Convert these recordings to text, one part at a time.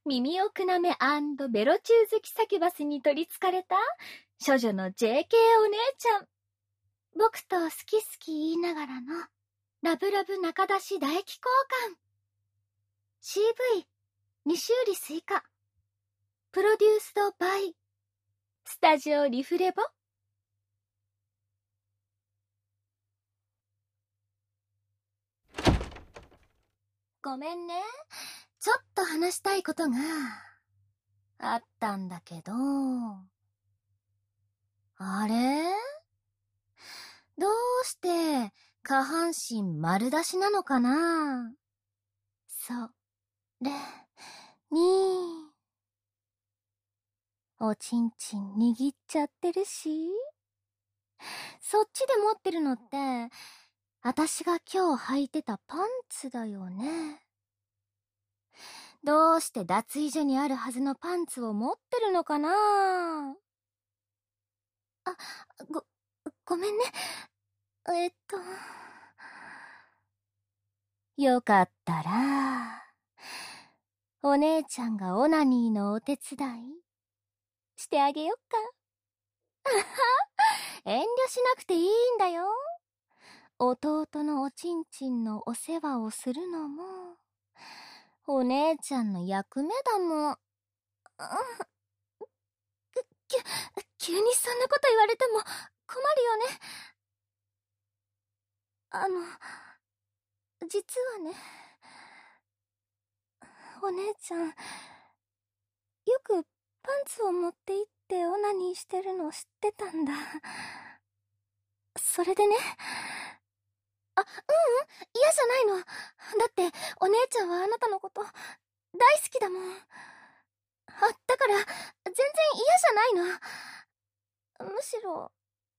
耳をくなめ&ベロチュー好きサキュバスに取りつかれた処女の JK お姉ちゃん。僕と好き好き言いながらのラブラブ中出し唾液交換。CV、西売りスイカ。プロデュースドバイ、スタジオリフレボ。ごめんね。ちょっと話したいことがあったんだけど。あれ？どうして下半身丸出しなのかな？それに、おちんちん握っちゃってるし。そっちで持ってるのって、私が今日履いてたパンツだよね。どうして脱衣所にあるはずのパンツを持ってるのかな？あ、ごめんね。よかったら、お姉ちゃんがオナニーのお手伝いしてあげよっか。遠慮しなくていいんだよ。弟のおちんちんのお世話をするのも、お姉ちゃんの役目だもん。急にそんなこと言われても困るよね。実はね、お姉ちゃん、よくパンツを持って行ってオナニーしてるの知ってたんだ。それでね。嫌じゃないの。だって、お姉ちゃんはあなたのこと、大好きだもん。だから、全然嫌じゃないの。むしろ、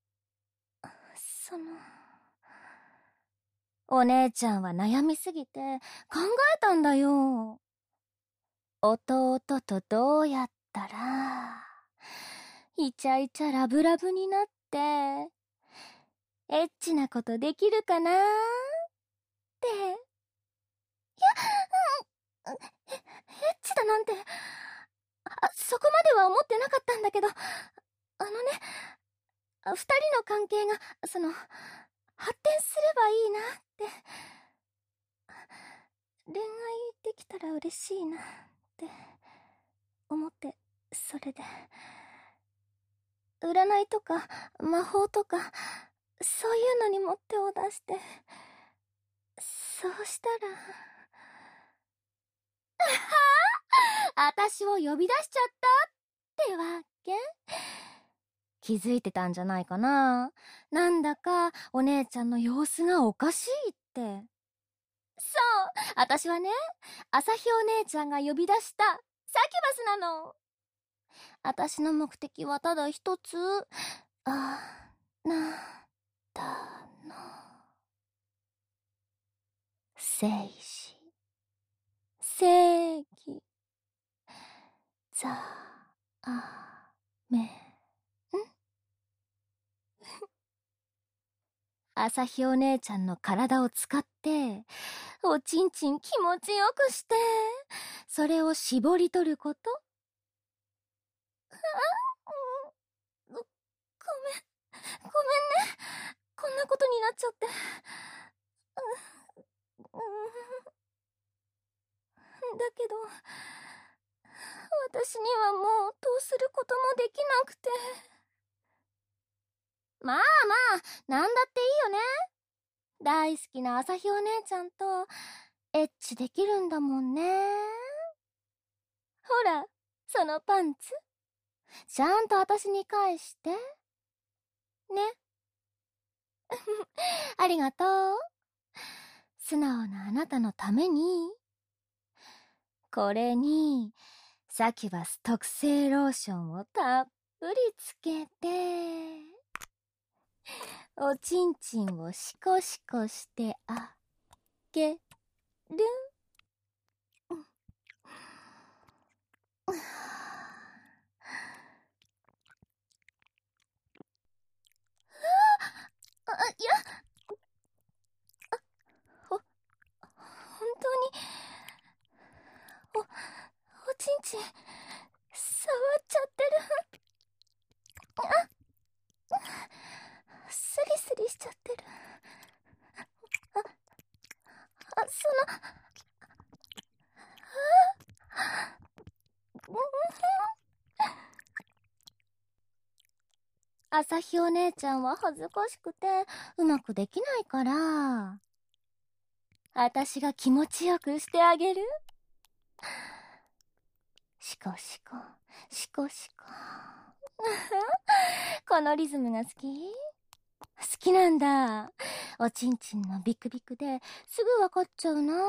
お姉ちゃんは悩みすぎて考えたんだよ。弟とどうやったら、イチャイチャラブラブになって、エッチなことできるかなーって。エッチだなんて、そこまでは思ってなかったんだけど、二人の関係が、発展すればいいなって。恋愛できたら嬉しいなって思って、それで。占いとか魔法とか、そういうのにも手を出して、そうしたら。私を呼び出しちゃったってわけ？気づいてたんじゃないかな。なんだかお姉ちゃんの様子がおかしいって。そう、私はね、朝日お姉ちゃんが呼び出したサキュバスなの。私の目的はただ一つ、たの生死、正義、ざあめ。朝日お姉ちゃんの体を使って、おちんちん気持ちよくして、それを絞り取ること。ごめん。ごめんね。こんなことになっちゃって。だけど、私にはもうどうすることもできなくて。まあまあ、なんだっていいよね。大好きな朝日お姉ちゃんとエッチできるんだもんね。ほら、そのパンツ。ちゃんと私に返して。ね。ありがとう。素直なあなたのために。これに、サキュバス特製ローションをたっぷりつけて、おちんちんをシコシコしてあげる。いや、本当に、おちんちちん、触っちゃってる。スリスリしちゃってる。朝日お姉ちゃんは恥ずかしくてうまくできないから、私が気持ちよくしてあげる。シコシコ、シコシコ。このリズムが好きなんだ。おちんちんのビクビクですぐわかっちゃうな。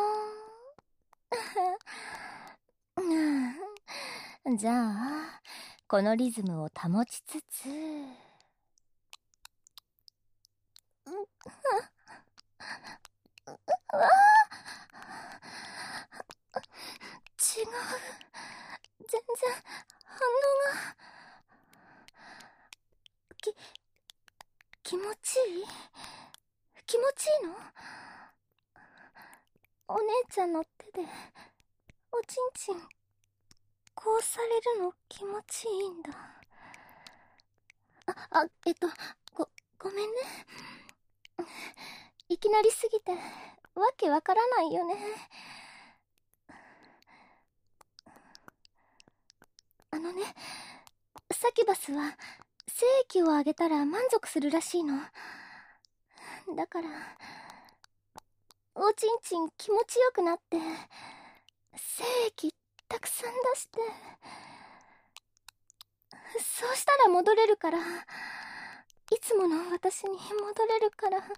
じゃあ、このリズムを保ちつつ、違う。全然反応が。気持ちいい？気持ちいいの？お姉ちゃんの手でおちんちんこうされるの気持ちいいんだ。ごめんね。いきなりすぎてわけわからないよね。サキュバスは精液をあげたら満足するらしいの。だからおちんちん気持ちよくなって精液たくさん出して、そうしたら戻れるから、いつもの私に戻れるからね。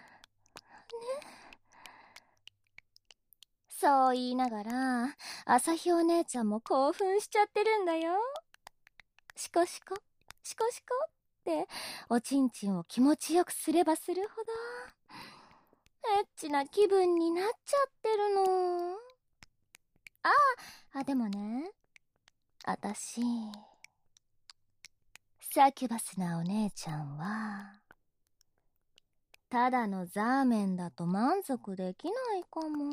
そう言いながら朝日お姉ちゃんも興奮しちゃってるんだよ。シコシコシコシコっておちんちんを気持ちよくすればするほどエッチな気分になっちゃってるの。でもね、あたしサキュバスなお姉ちゃんはただのザーメンだと満足できないかも。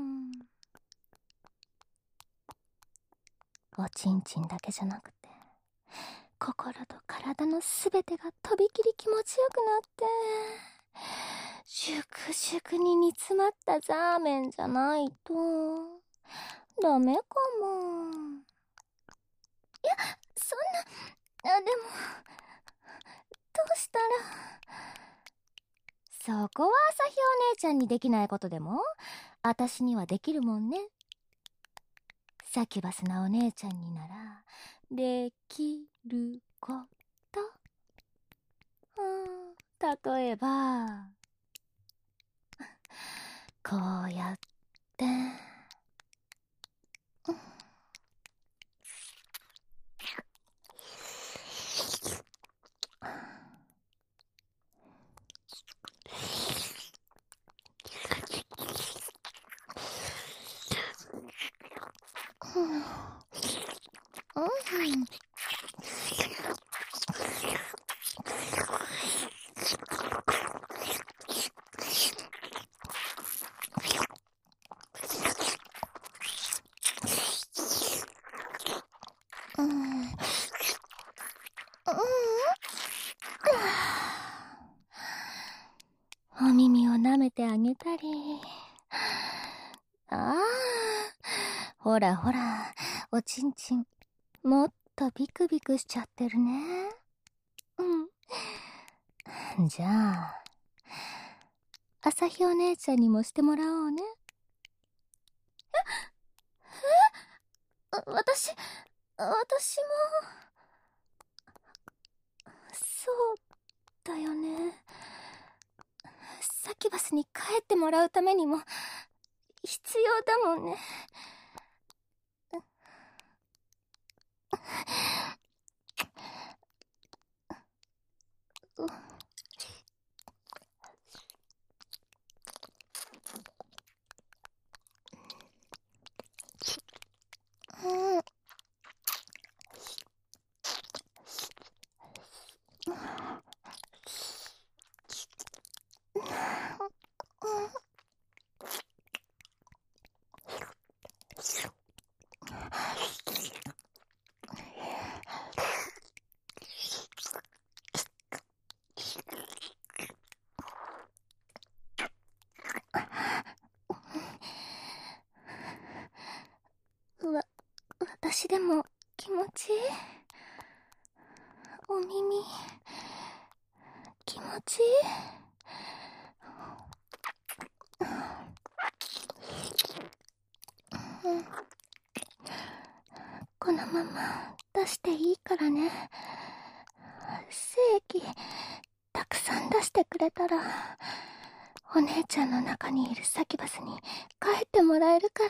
おちんちんだけじゃなくて心と体のすべてがとびきり気持ちよくなって、熟々に煮詰まったザーメンじゃないとダメかも。いや、そんな、でもどうしたら。そこは朝日お姉ちゃんにできないことでもあたしにはできるもんね。サキュバスなお姉ちゃんにならできること、例えばこうやってお耳を舐めてあげたり。ほらほら、おちんちんもっとビクビクしちゃってるね。じゃあ朝日お姉ちゃんにもしてもらおうね。私もそうだよね。サキュバスに帰ってもらうためにも必要だもんね。 私でも気持ちいい。お耳、気持ちいい。このまま出していいからね。精液たくさん出してくれたら、お姉ちゃんの中にいるサキュバスに帰ってもらえるから。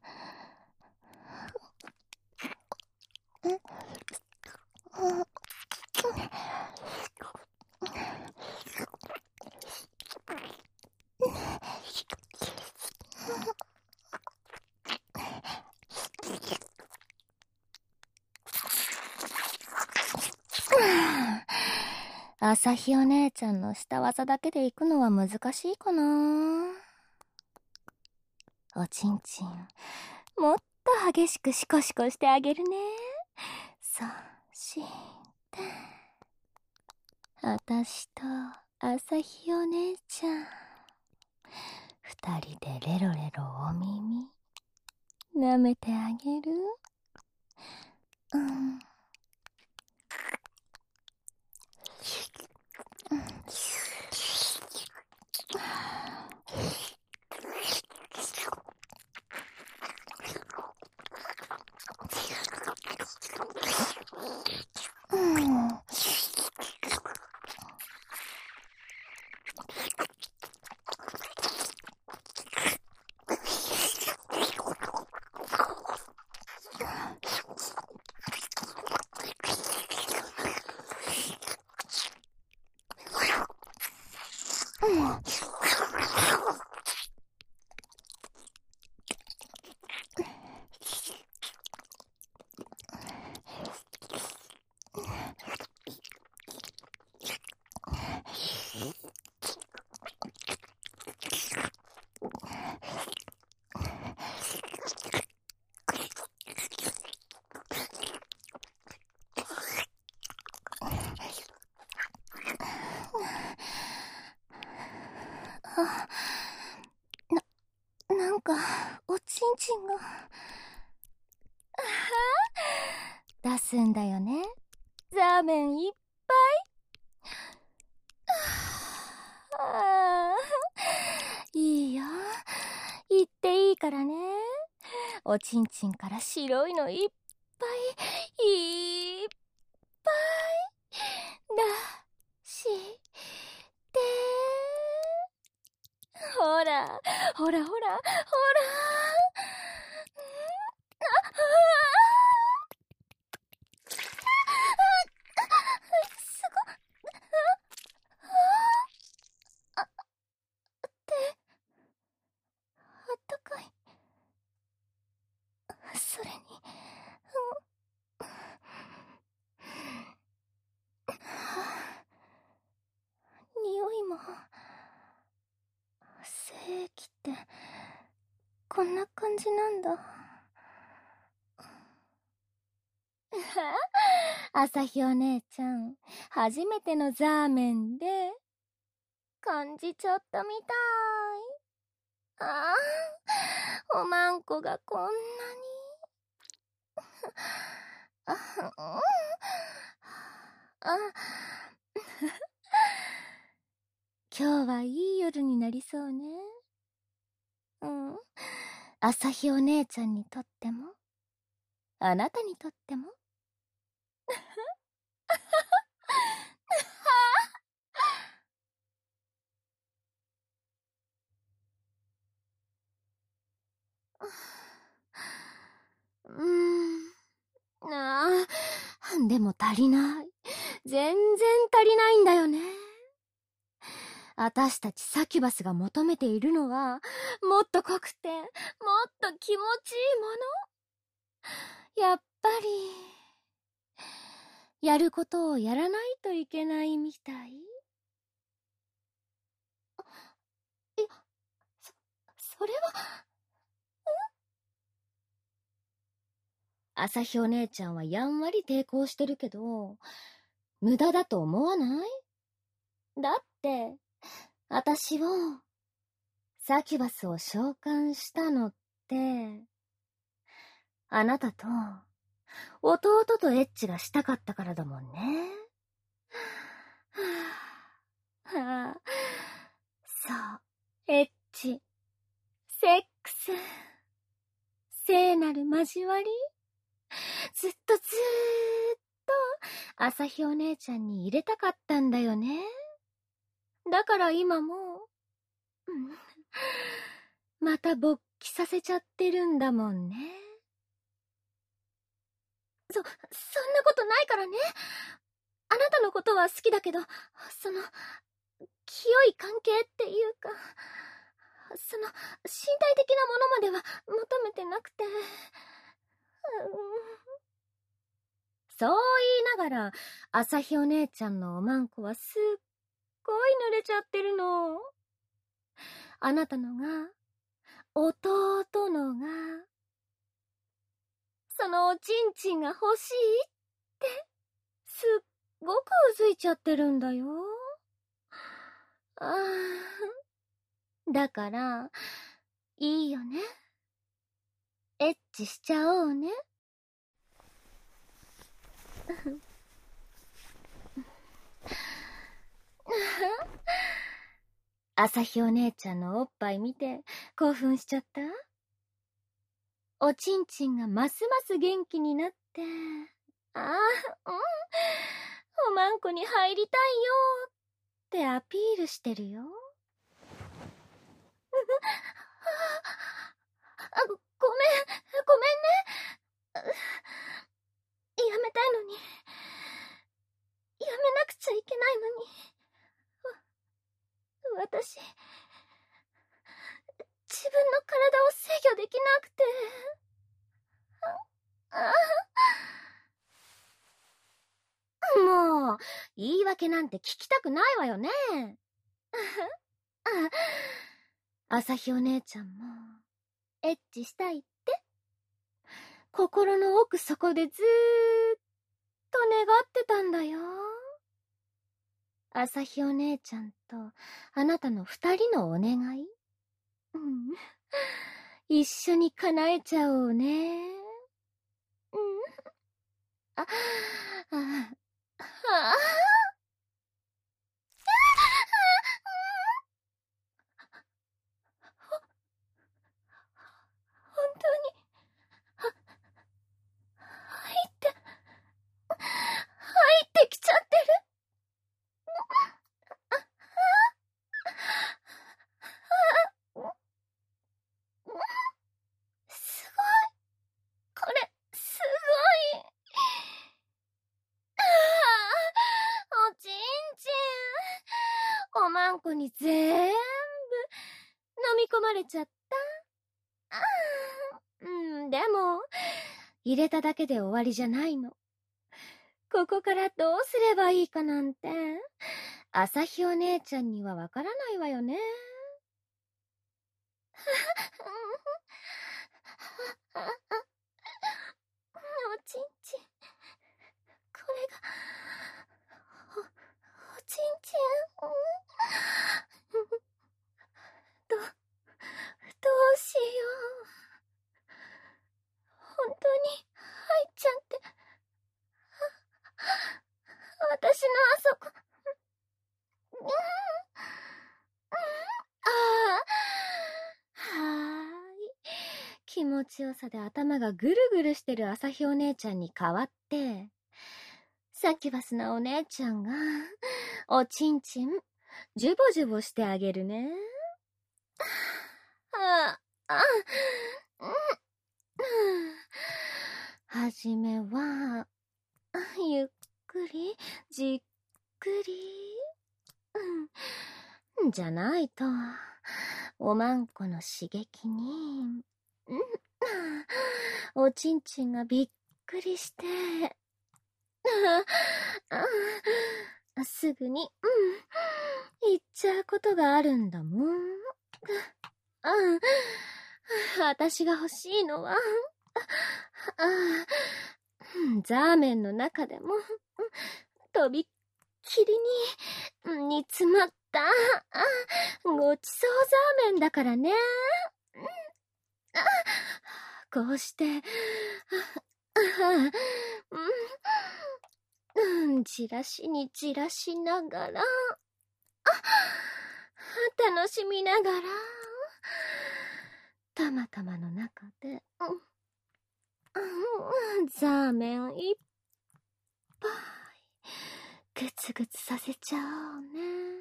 朝日お姉ちゃんの下技だけで行くのは難しいかな。おちんちん、もっと激しくシコシコしてあげるね。そして、あたしと朝日お姉ちゃん、二人でレロレロお耳、舐めてあげる。うん。なんか、おちんちんが。出すんだよね。ザーメンいっぱい。いいよ。言っていいからね。おちんちんから白いのいっぱい、いっぱい出して。ほら、ほらほら、ほら。すごっ。あったかい。それに、匂いも、精液ってこんな感じなんだ。朝日お姉ちゃん、初めてのザーメンで感じちゃったみたい。ああ、おまんこがこんなに。あ、今日はいい夜になりそうね。うん。朝日お姉ちゃんにとっても、あなたにとっても。ああ、でも足りない。全然足りないんだよね。あたしたちサキュバスが求めているのは、もっと濃くて、もっと気持ちいいもの。やっぱり、やることをやらないといけないみたい。いや、それは、朝日お姉ちゃんはやんわり抵抗してるけど、無駄だと思わない？だって、あたしを、サキュバスを召喚したのって、あなたと弟とエッチがしたかったからだもんね。はあ、そう、エッチ、セックス、聖なる交わり、ずっと朝日お姉ちゃんに入れたかったんだよね。だから今も、また勃起させちゃってるんだもんね。そんなことないからね。あなたのことは好きだけど、清い関係っていうか、身体的なものまでは求めてなくて。そう言いながら、朝日お姉ちゃんのおまんこはすっごい濡れちゃってるの。あなたのが、弟のが、そのおちんちんが欲しいって、すっごくうずいちゃってるんだよ。だから、いいよね。エッチしちゃおうね。朝日お姉ちゃんのおっぱい見て興奮しちゃった？おちんちんがますます元気になって、おまんこに入りたいよってアピールしてるよ。ごめんね。やめたいのに。やめなくちゃいけないのに。私、自分の体を制御できなくて。もう、言い訳なんて聞きたくないわよね。朝日お姉ちゃんも、エッチしたいって、心の奥底でずーっと願ってたんだよ。朝日お姉ちゃんとあなたの二人のお願い、一緒に叶えちゃおうね。本当に入ってきちゃってる。すごい。これ、すごい。おちんちん。おまんこに全部飲み込まれちゃった。でも、入れただけで終わりじゃないの。ここからどうすればいいかなんて、朝日お姉ちゃんにはわからないわよね。おちんちん。これが、おちんちん。どうしよう。本当に入っちゃって。私のあそこ。気持ちよさで頭がぐるぐるしてる朝日お姉ちゃんに代わって、サキュバスなお姉ちゃんが、おちんちん、ジュボジュボしてあげるね。はじめは、ゆっくり、じっくり。じゃないと、おまんこの刺激に、おちんちんがびっくりして、すぐに、言っちゃうことがあるんだもん。私が欲しいのは、ザーメンの中でも、とびっきりに、煮詰まった、ごちそうザーメンだからね。こうして、 じらしにじらしながら、楽しみながら、たまたまの中で、ザーメンいっぱい、グツグツさせちゃおうね。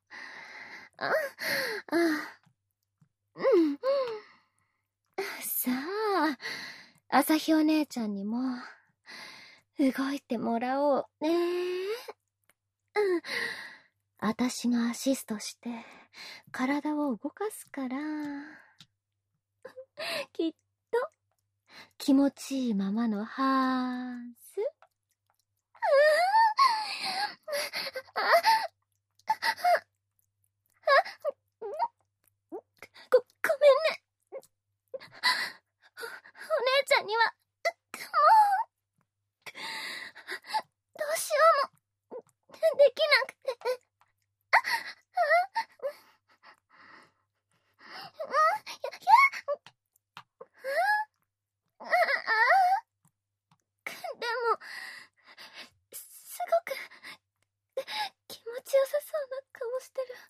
さあ、朝日お姉ちゃんにも、動いてもらおうね。あたしがアシストして、体を動かすから、きっと、気持ちいいままのはーず。ごめんね。お姉ちゃんには、もう、どうしようも、できなくて。でも、すごく、気持ちよさそうな顔してる。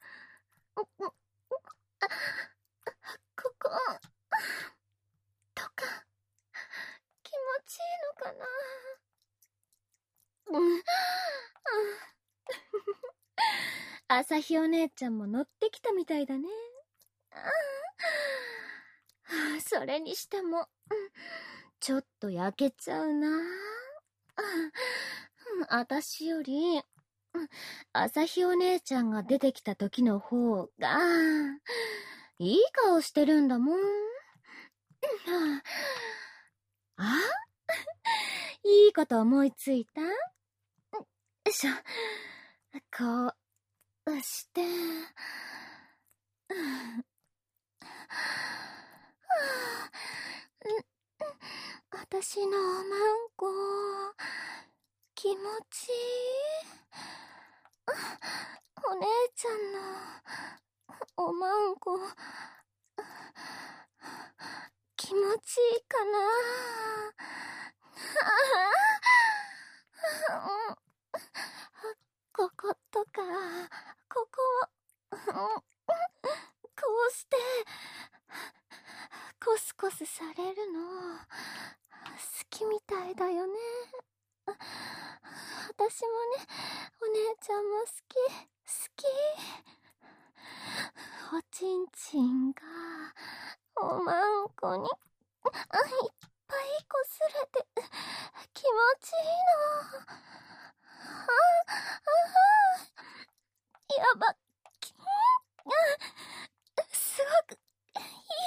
ここ、とか、気持ちいいのかな。朝日お姉ちゃんも乗ってきたみたいだね。それにしても、ちょっと焼けちゃうな。あたしより、朝日お姉ちゃんが出てきた時の方が、いい顔してるんだもん。いいこと思いついた？こうして、私のおまんこ、気持ちいい。お姉ちゃんのおまんこ、気持ちいいかな。こことか、ここ、こうして、コスコスされるの、好きみたいだよね。私もね、お姉ちゃんも好き。おちんちんが、おまんこに、いっぱいこすれて、気持ちいいの。やば、すごく、いい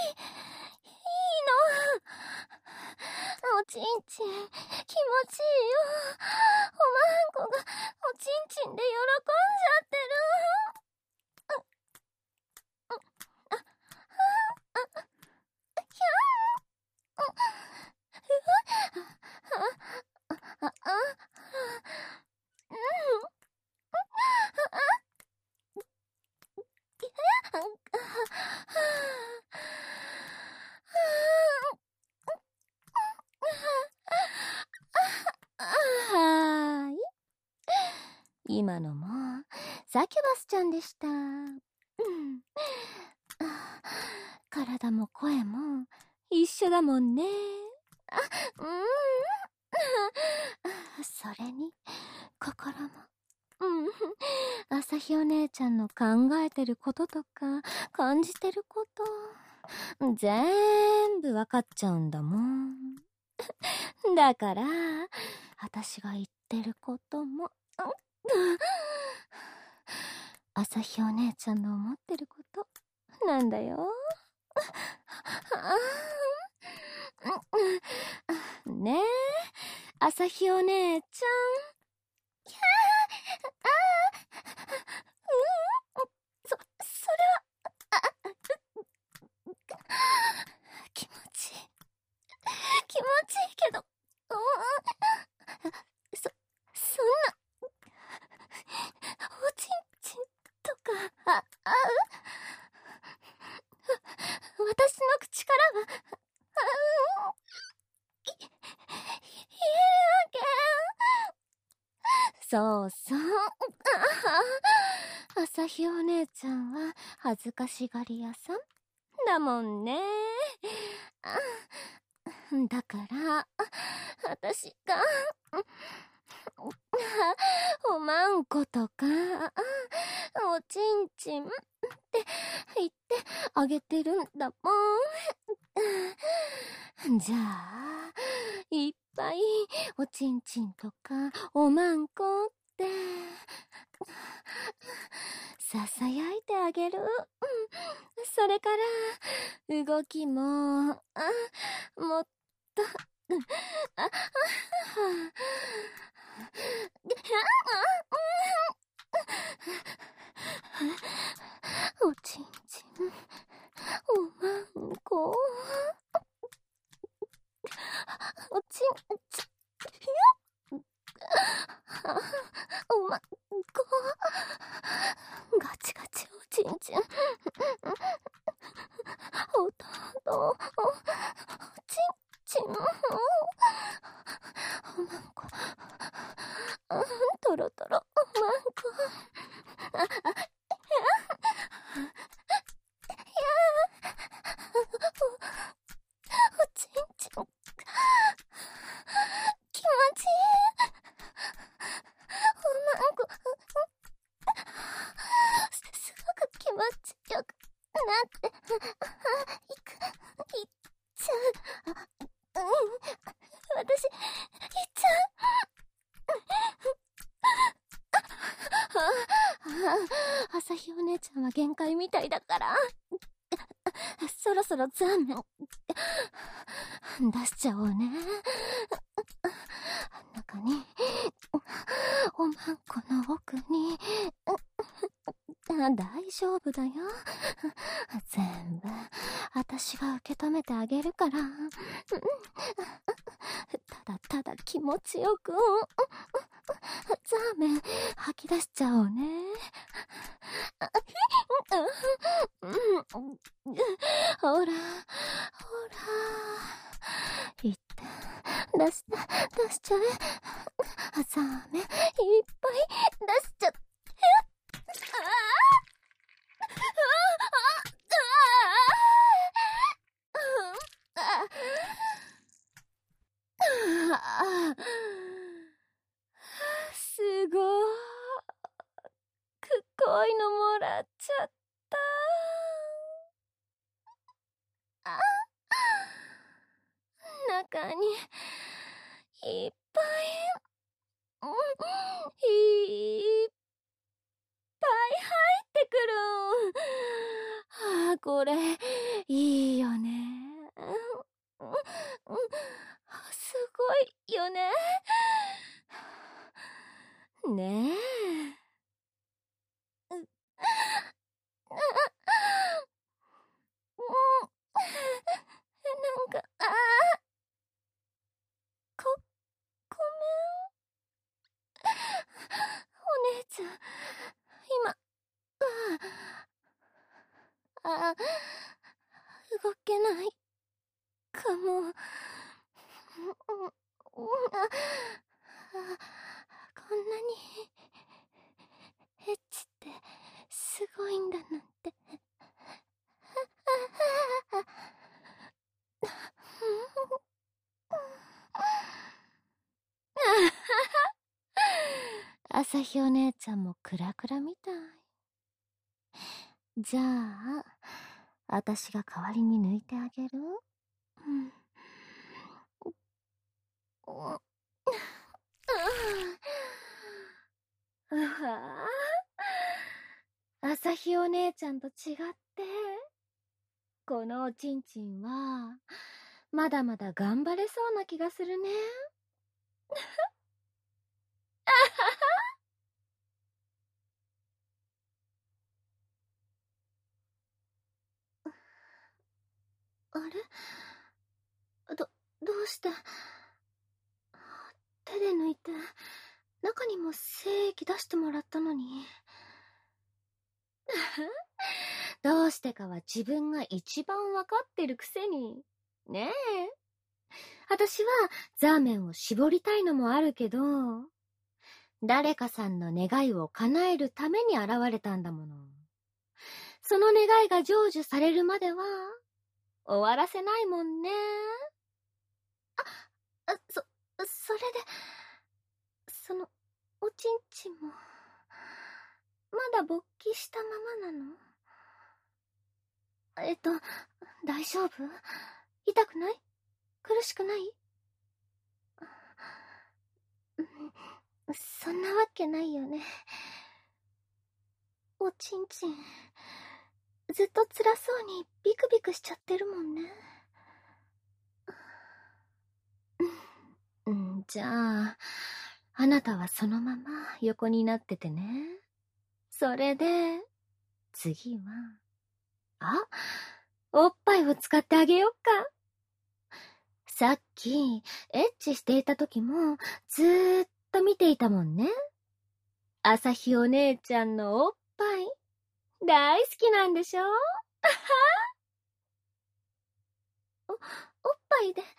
の。おちんちん、気持ちいいよ。おまんこが、おちんちんで喜んじゃってる。はーい。今のも、サキュバスちゃんでした。体も声も一緒だもんね。それに、心も。朝日お姉ちゃんの考えてることとか、感じてること、全部わかっちゃうんだもん。だから、私が言ってることも、朝日お姉ちゃんの思ってることなんだよ。ねえ、朝日お姉ちゃん。それは、気持ちいい。気持ちいいけど、そんな、おちんちんとか、私の口からは、言えそうそう。朝日お姉ちゃんは恥ずかしがり屋さんだもんね。だから、私が、おまんことか、おちんちんって言ってあげてるんだもん。じゃあ、いっぱいおちんちんとかおまんこってささやいてあげる。それから動きももっとおちんちんおまんこおちんちおまんこガチガチおちんちんほとんどおちんちんおまんことろとろおまんこおちんちん気持ちいいおまんこすごく気持ちよくなっていっちゃう。私いっちゃう。朝日お姉ちゃんは限界みたいだからそろそろザーメン出しちゃおうね。中におまんこの奥に大丈夫だよ。全部私が受け止めてあげるから。ただただ気持ちよくザーメン吐き出しちゃおうね。ほらほら言って出しちゃえ。ザーメンいっぱい出しちゃって。すごく濃いのもらっちゃった。中にいっぱいいっぱい入ってくる。これいいよね。すごいよね。ねえ。なんか、ごめん。お姉ちゃん、今、動けないかも。こんなにエッチってすごいんだなんて。朝日お姉ちゃんもクラクラみたい。じゃあ、私が代わりに抜いてあげる？朝日お姉ちゃんと違って、このおちんちんは、まだまだ頑張れそうな気がするね。あれ？どうして？手で抜いて、中にも精液出してもらったのに。どうしてかは自分が一番わかってるくせに。ねえ。私はザーメンを絞りたいのもあるけど、 誰かさんの願いを叶えるために現れたんだもの。その願いが成就されるまでは、終わらせないもんね。それで、おちんちんも、まだ勃起したままなの？大丈夫？痛くない？苦しくない？そんなわけないよね。おちんちん、ずっと辛そうにビクビクしちゃってるもんね。じゃあ、あなたはそのまま横になっててね。それで、次は、おっぱいを使ってあげよっか。さっき、エッチしていた時も、ずーっと見ていたもんね。朝日お姉ちゃんのおっぱい、大好きなんでしょ？おっぱいで、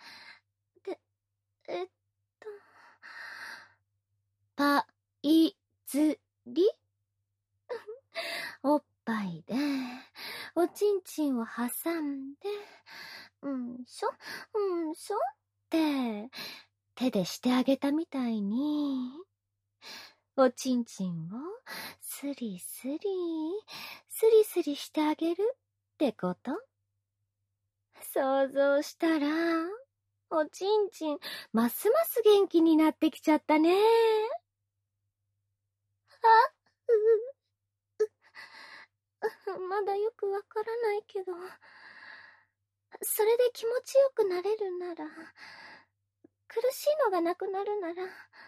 パイズリ？おっぱいで、おちんちんを挟んで、しょって手でしてあげたみたいに、おちんちんをスリスリ、スリスリしてあげるってこと？想像したら、おちんちん、ますます元気になってきちゃったね。まだよくわからないけど、それで気持ちよくなれるなら、苦しいのがなくなるなら、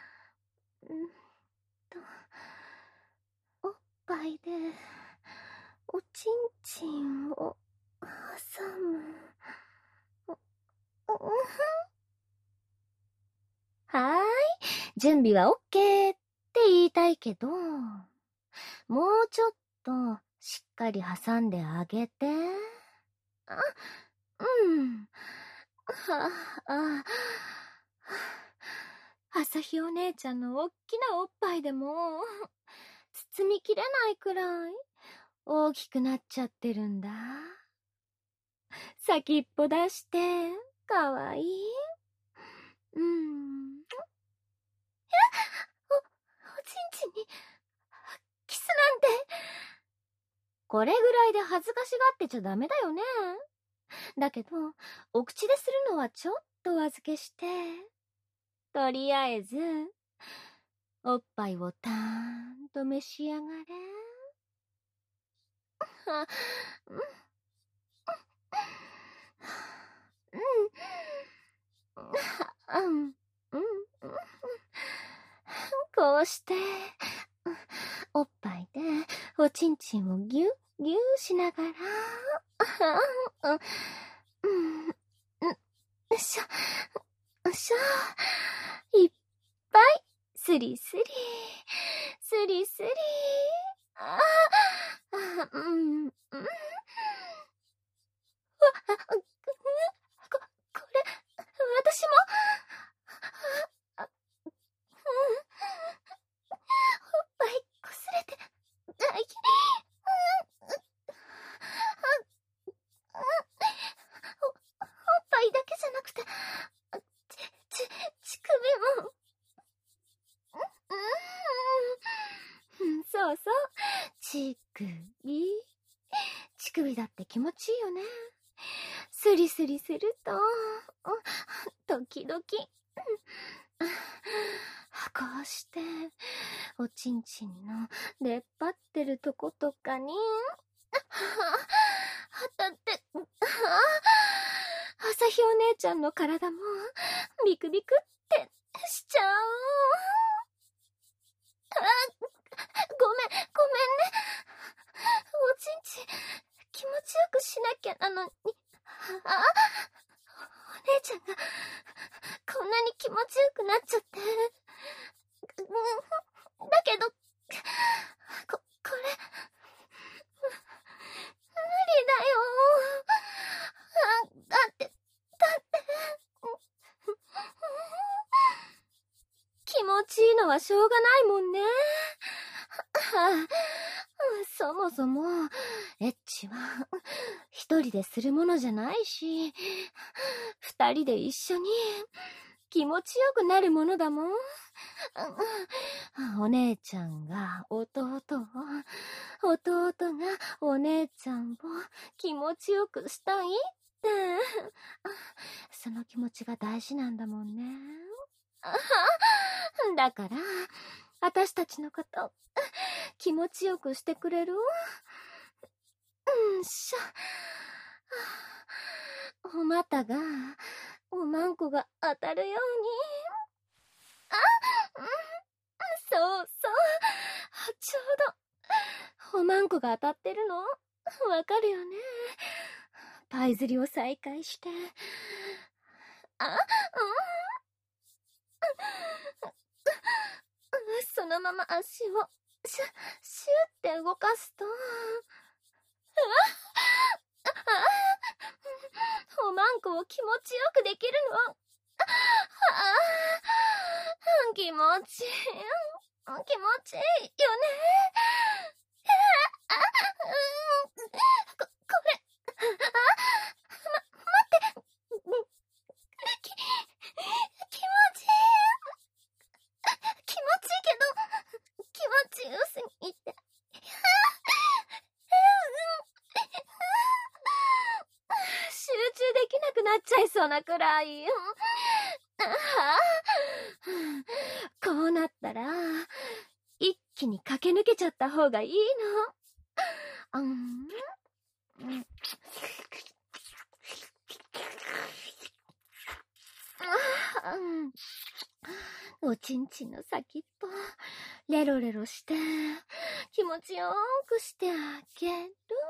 おっぱいで、おちんちんを挟む。はーい、準備はオッケーって言いたいけど、もうちょっとしっかり挟んであげて。朝日お姉ちゃんのおっきなおっぱいでも、包みきれないくらい大きくなっちゃってるんだ。先っぽ出して、かわいい。おちんちんに、キスなんて。これぐらいで恥ずかしがってちゃダメだよね。だけど、お口でするのはちょっとお預けして。とりあえず、おっぱいをたーんと召し上がれ。こうして、おっぱいでおちんちんをぎゅぎゅしながら、しょ、いっぱい、スリスリ、スリスリ、これ、私も、おっぱいこすれて、おっぱいだけじゃなくて、乳首も、そうそう、乳首だって気持ちいいよね。スリスリすると、時々、こうして、おちんちんの出っ張ってるとことかに、当たって、朝日お姉ちゃんの体も、ビクビクってしちゃう。ごめんね。おちんちん、気持ちよくしなきゃなのに。お姉ちゃんが、こんなに気持ちよくなっちゃって。だけど、これ、無理だよ。だって、気気持ちいいのはしょうがないもんね。そもそも、エッチは、一人でするものじゃないし、二人で一緒に、気持ちよくなるものだもん。お姉ちゃんが弟を、弟がお姉ちゃんを気持ちよくしたいって。その気持ちが大事なんだもんね。だから、私たちのこと、気持ちよくしてくれる？お股が、おまんこが当たるように。そうそう。ちょうど、おまんこが当たってるの？わかるよね。パイ釣りを再開して。そのまま足を、シュッって動かすと、おまんこを気持ちよくできるの。気持ちいい。気持ちいいよね。これ、待って。気持ちいい。気持ちいいけど、気持ちよすぎて。集中できなくなっちゃいそうなくらい。こうなったら、一気に駆け抜けちゃった方がいいの。おちんちんの先っぽ、レロレロして、気持ちよくしてあげる。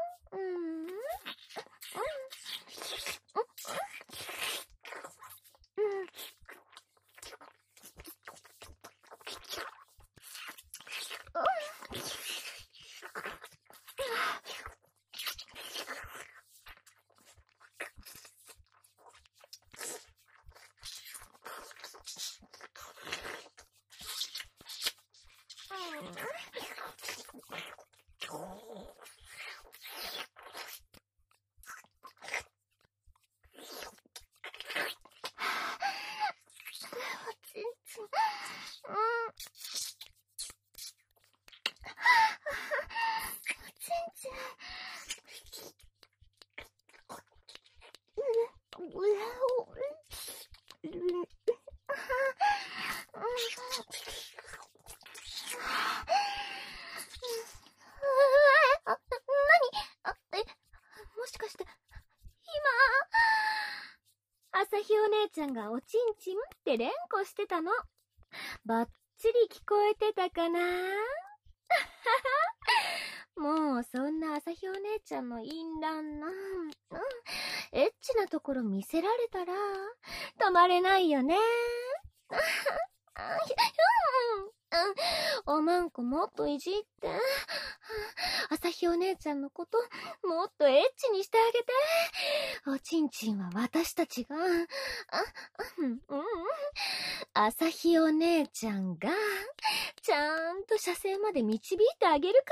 朝日お姉ちゃんがおちんちんって連呼してたの。ばっちり聞こえてたかな？もうそんな朝日お姉ちゃんの淫乱な、エッチなところ見せられたら止まれないよね。おまんこもっといじって。朝日お姉ちゃんのこともっとエッチにしてあげて。おちんちんは私たちが、朝日お姉ちゃんがちゃんと射精まで導いてあげるから。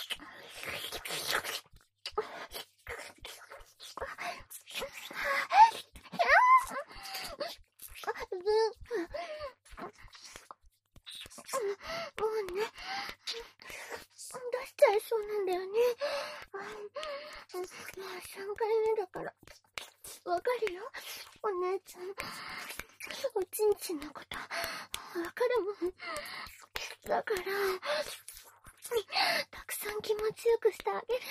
もうね、出しちゃいそうなんだよね。まあ3回目だから、わかるよ。お姉ちゃん、おちんちんのこと、わかるもん。だから、たくさん気持ちよくしてあげるよ。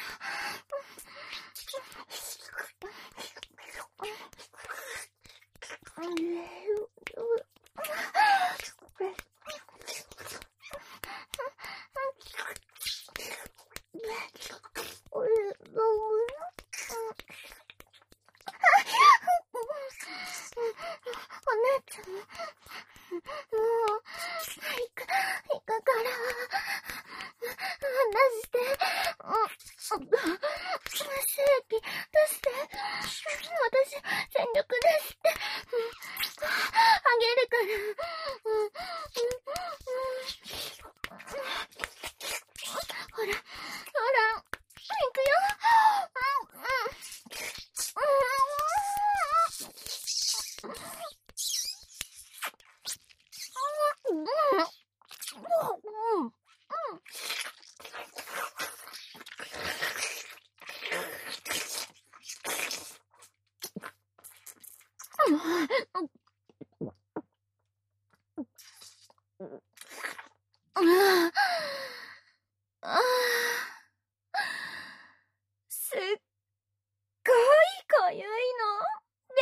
お姉ちゃん、もう、行くから離して、精液出して、私全力出して、あげるすっごい濃ゆいの出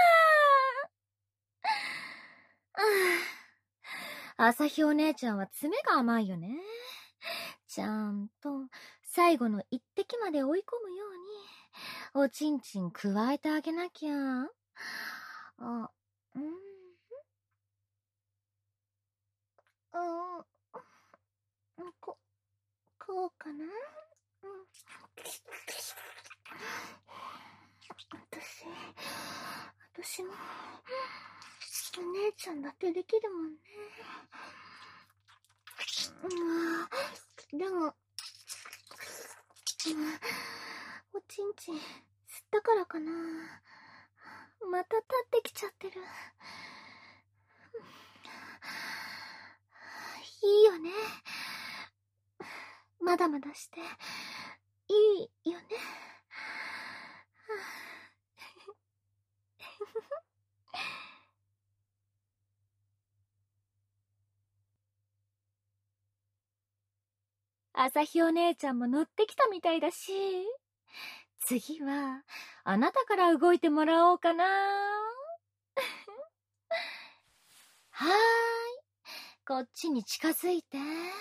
た。朝日お姉ちゃんは爪が甘いよね。ちゃんと最後の一滴まで追い込むようにおちんちん加えてあげなきゃ。こうかな。私もお姉ちゃんだってできるもんね。でもおちんちん吸ったからかな。また立ってきちゃってる。いいよね。まだまだしていいよね。朝日お姉ちゃんも乗ってきたみたいだし、次はあなたから動いてもらおうかな。はーい、こっちに近づいて。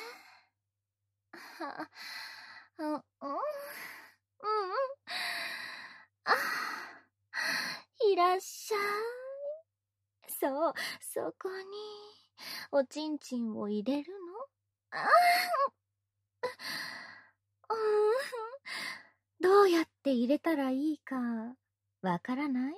いらっしゃい。そう、そこにおちんちんを入れるの。どうやって入れたらいいかわからない？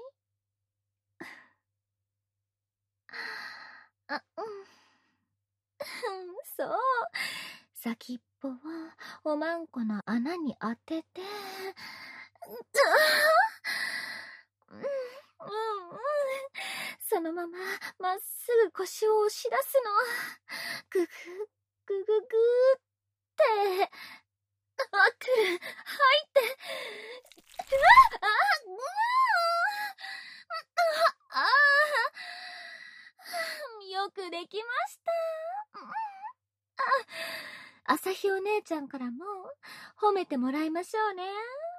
そう。先っぽはおまんこの穴に当てて、そのまままっすぐ腰を押し出すの。ぐぐ、ぐぐぐーって。吐いて。よくできました。朝日お姉ちゃんからも褒めてもらいましょうね。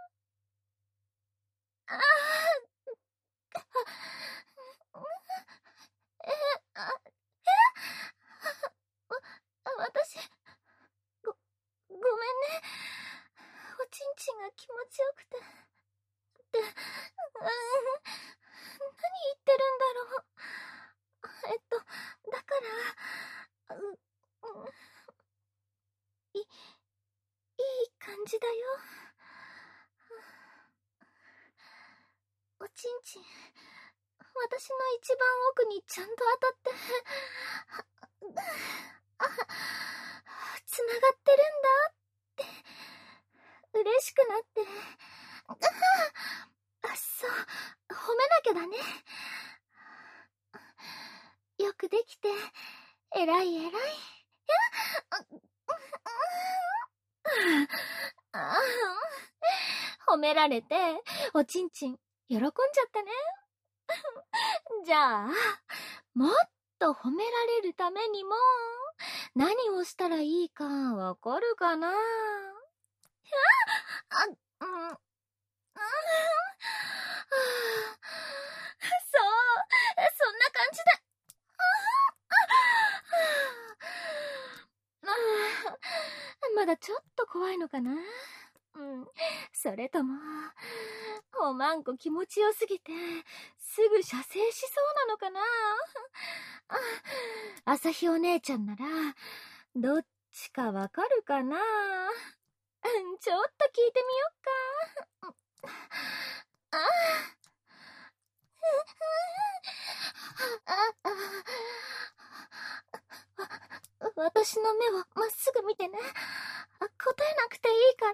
私、ごめんね。おちんちんが気持ちよくて。何言ってるんだろう。だから、いい感じだよ。おちんちん、私の一番奥にちゃんと当たって、つながってるんだって、嬉しくなって、そう、褒めなきゃだね。よくできて、偉い偉い。褒められて、おちんちん、喜んじゃったね。じゃあ、もっと褒められるためにも、何をしたらいいかわかるかな？そう、そんな感じだ。まだちょっと怖いのかな？それとも、おまんこ気持ちよすぎて、すぐ射精しそうなのかな？朝日お姉ちゃんなら、どっちかわかるかな？ちょっと聞いてみよっか。私の目をまっすぐ見てね。答えなくていいから。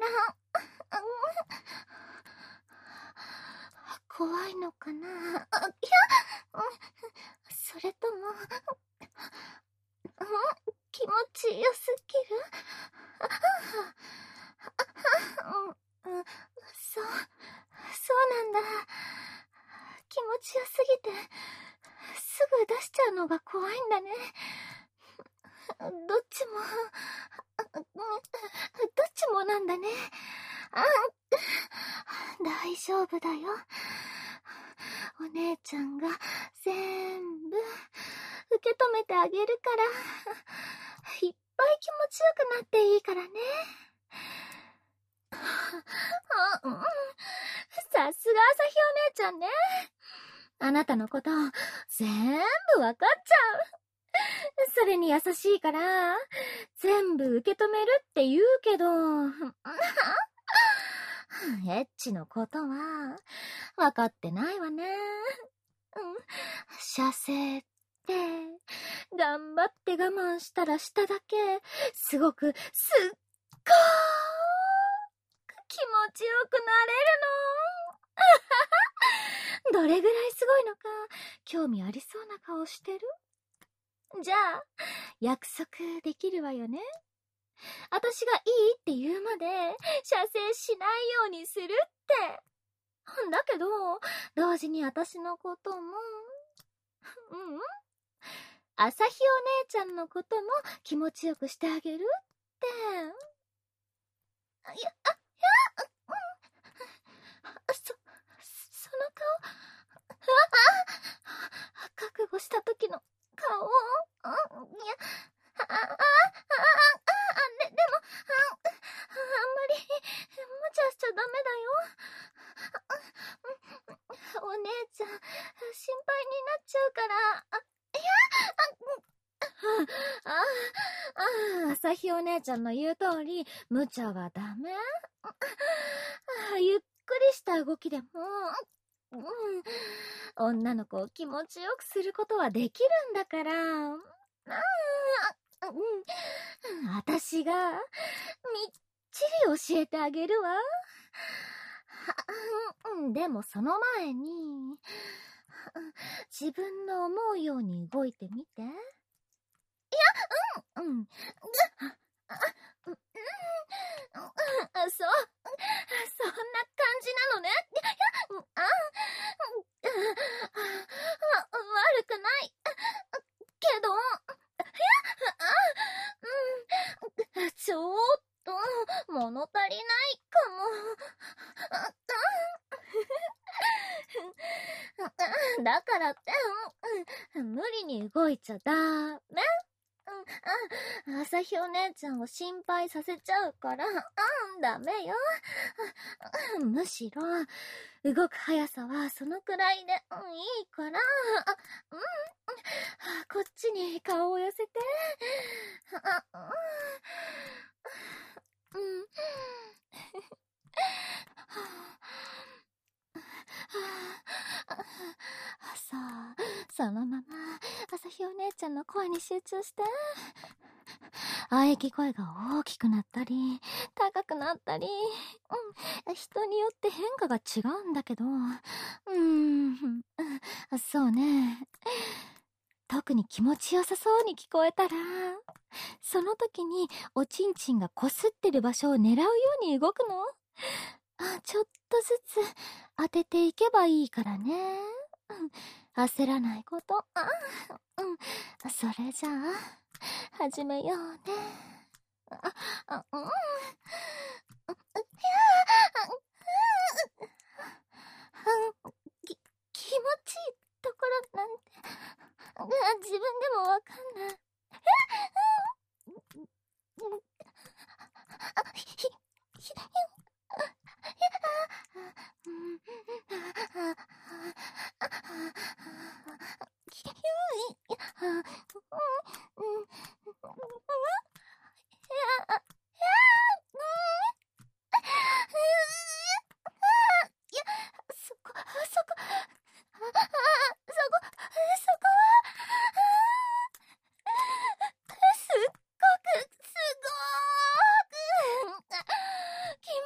怖いのかな？いや、それとも、気持ちよすぎる？そうなんだ。気持ちよすぎて、 すぐ出しちゃうのが怖いんだね。どっちもなんだね。大丈夫だよ。お姉ちゃんが全部受け止めてあげるから、いっぱい気持ちよくなっていいからね。さすが朝日お姉ちゃんね。あなたのこと全部わかっちゃう。それに優しいから全部受け止めるって言うけど、エッチのことはわかってないわね。射精って頑張って我慢したらしただけすっごく気持ちよくなれるの。どれぐらいすごいのか興味ありそうな顔してる？じゃあ約束できるわよね。私がいいって言うまで射精しないようにするって。だけど同時に私のことも朝日お姉ちゃんのことも気持ちよくしてあげるって。その顔、覚悟した時の顔、でも、あんまり、無茶しちゃダメだよ。お姉ちゃん、心配になっちゃうから、朝日お姉ちゃんの言う通り、無茶はダメ？ゆっくりした動きでも、女の子を気持ちよくすることはできるんだから。私がみっちり教えてあげるわ。でもその前に、自分の思うように動いてみて。そんな感じなのね。悪くないけど、ちょっと物足りないかも。だからって無理に動いちゃダメ。朝日お姉ちゃんを心配させちゃうから、ダメよ。むしろ、動く速さはそのくらいで、いいから、こっちに顔を寄せて。さあ、そのまま朝日お姉ちゃんの声に集中して。喘ぎ声が大きくなったり高くなったり、人によって変化が違うんだけど、そうね。特に気持ちよさそうに聞こえたら、その時におちんちんがこすってる場所を狙うように動くの。ちょっとずつ当てていけばいいからね。焦らないこと。それじゃあ始めようね。気持ちいいところなんて自分でもわかんない。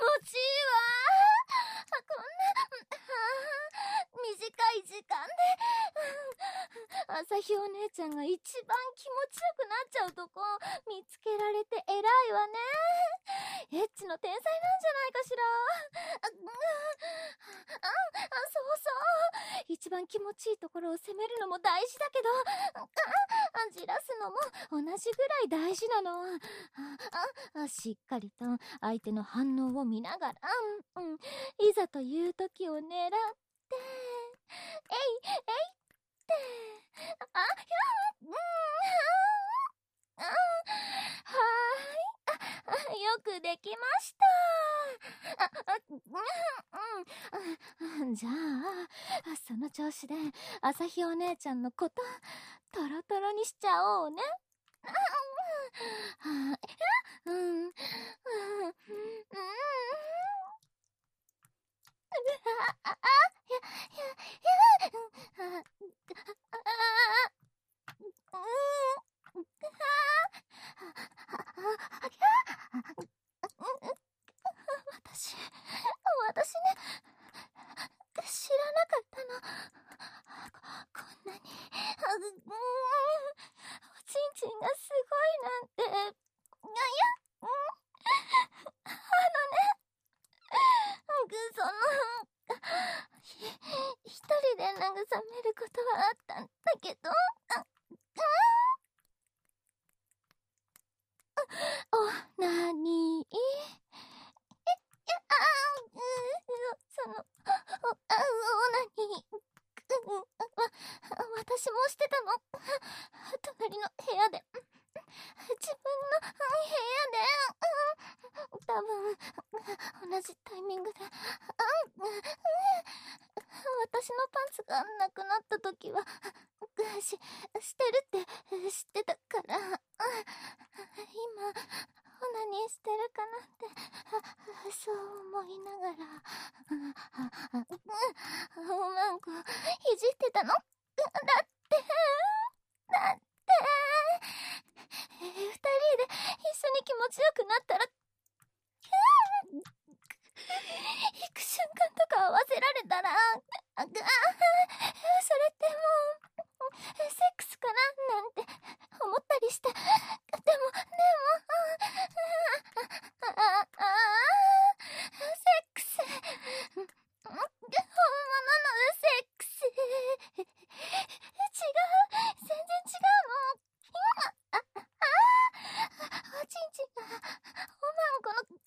短い時間で朝日お姉ちゃんが一番気持ちよくなっちゃうとこ見つけられて偉いわね。エッチの天才なんじゃないかしら。そうそう。一番気持ちいいところを攻めるのも大事だけど、じらすのも同じぐらい大事なの。しっかりと相手の反応を見ながら、いざという時を狙って、えい、えいって、よくできました。じゃあ、その調子で朝日お姉ちゃんのことトロトロにしちゃおうね。私ね、知らなかったの。こんなに、おちんちんがすごいなんて。その、一人で慰めることはあったんだけど、おなにその、オナニー、私もしてたの。隣の部屋で。自分の部屋で。多分、同じタイミングで。私のパンツがなくなった時は、してるって知ってたから、今、オナニーしてるかなって、そう思いながら、おまんこ、いじってたの？だって、二人で一緒に気持ちよくなったら、行く瞬間とか合わせられたら、それってもう、セックスかななんて思ったりして、でも、セックス、本物のセックス、違う、全然違うの。おちんちんが、おまんこの、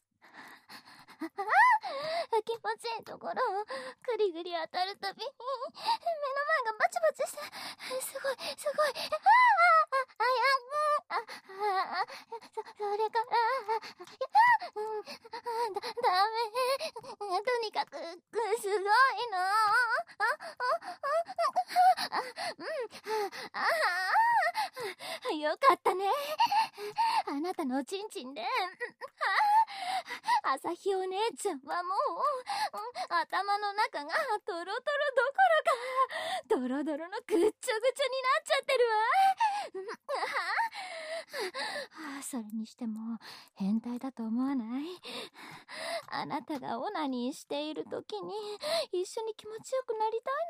気持ちいいところをグリグリ当たるたびに、目の前がバチバチして、すごい、それから、ダメ。とにかく、すごいの。よかったね。あなたのおちんちんで、朝日お姉ちゃんはもう、頭の中がトロトロどころか、ドロドロのぐっちょぐちょになっちゃってるわ。それにしても、変態だと思わない？あなたがオナニーしている時に、一緒に気持ちよくなりたい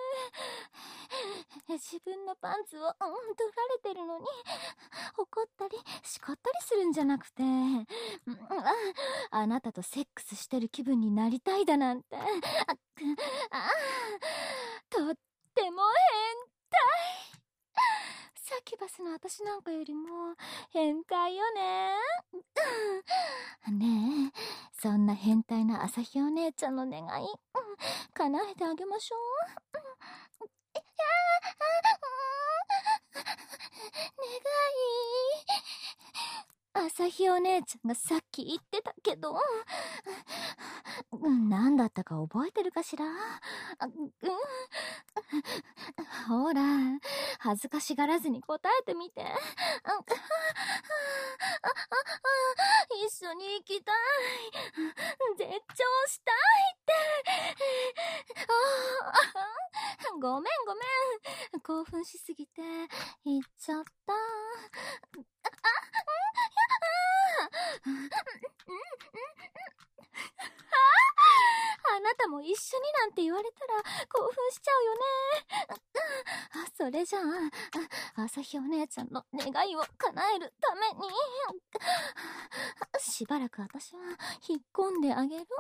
なんて。自分のパンツを、取られてるのに、怒ったり、叱ったりするんじゃなくて、あなたとセックスしてる気分になりたいだなんて。とっても変態。サキュバスの私なんかよりも変態よね。ねえ、そんな変態な朝日お姉ちゃんの願い、叶えてあげましょう。願い。朝日お姉ちゃんがさっき言ってたけど、何だったか覚えてるかしら？ほら、恥ずかしがらずに答えてみて。一緒に行きたい。絶頂したいって。ごめん。興奮しすぎて、言っちゃった。あなたも一緒になんて言われたら興奮しちゃうよね。 それじゃあ、朝日お姉ちゃんの願いを叶えるために、しばらく私は引っ込んであげる。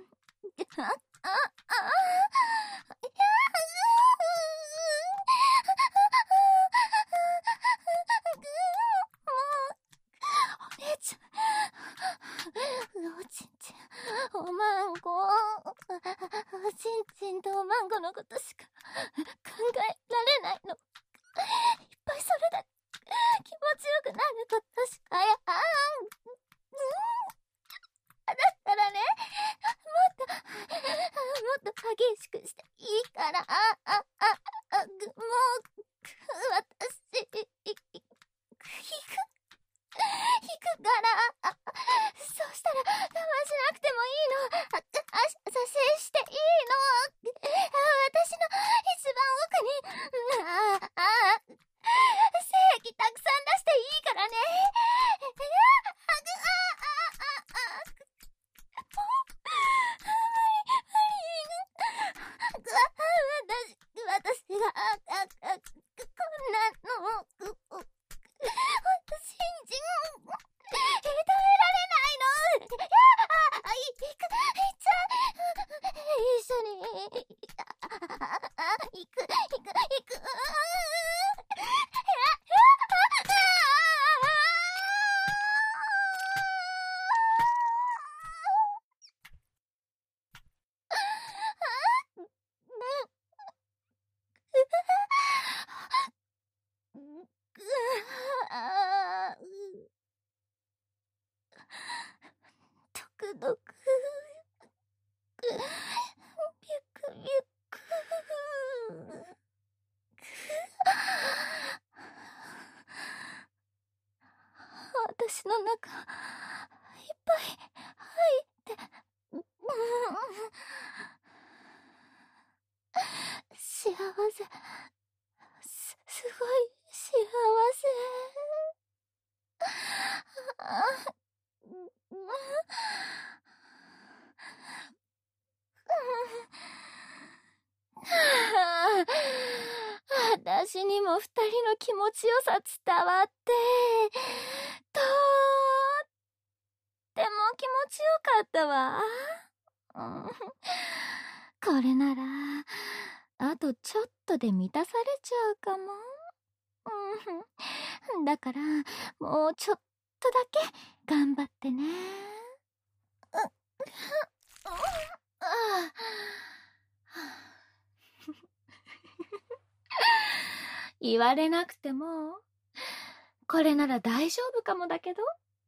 お姉ちゃん、おちんちん、おまんこ、おちんちんとおまんこのことしか考えられないの。いっぱいそれで気持ちよくなることしかだったらね、もっと激しくしていいから、もう、私、引くから、そうしたら我慢しなくてもいいの。射精していいの。私の一番奥に、精液たくさん出していいからね。私が、こんなの、信じ、止められないの。行っちゃう。一緒に、行く。ドクドク、ビュクビュク。私の中いっぱい入って幸せ、すごい幸せ。私にも二人の気持ちよさ伝わって、とっても気持ちよかったわ。これなら、あとちょっとで満たされちゃうかも。だから、もうちょっとだけ頑張ってね。言われなくても、これなら大丈夫かもだけど。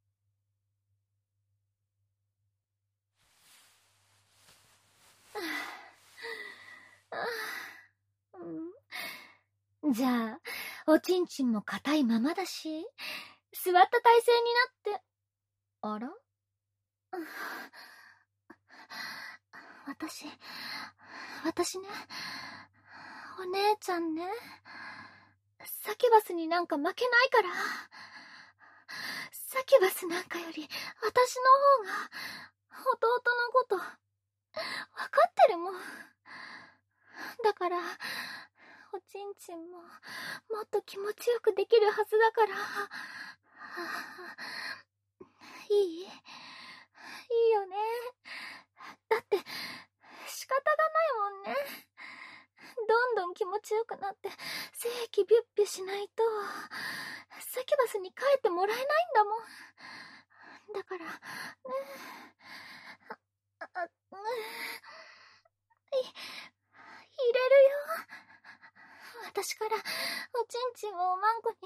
じゃあ、おちんちんも硬いままだし、座った体勢になって、あら？私ね、お姉ちゃんね、サキュバスになんか負けないから、サキュバスなんかより私の方が弟のことわかってるもん。だからおちんちんももっと気持ちよくできるはずだから。いいよね。だって仕方がないもんね。どんどん気持ちよくなって精液ビュッビュしないとサキュバスに帰ってもらえないんだもん。だからね、入れるよ。私からおちんちんをおまんこに。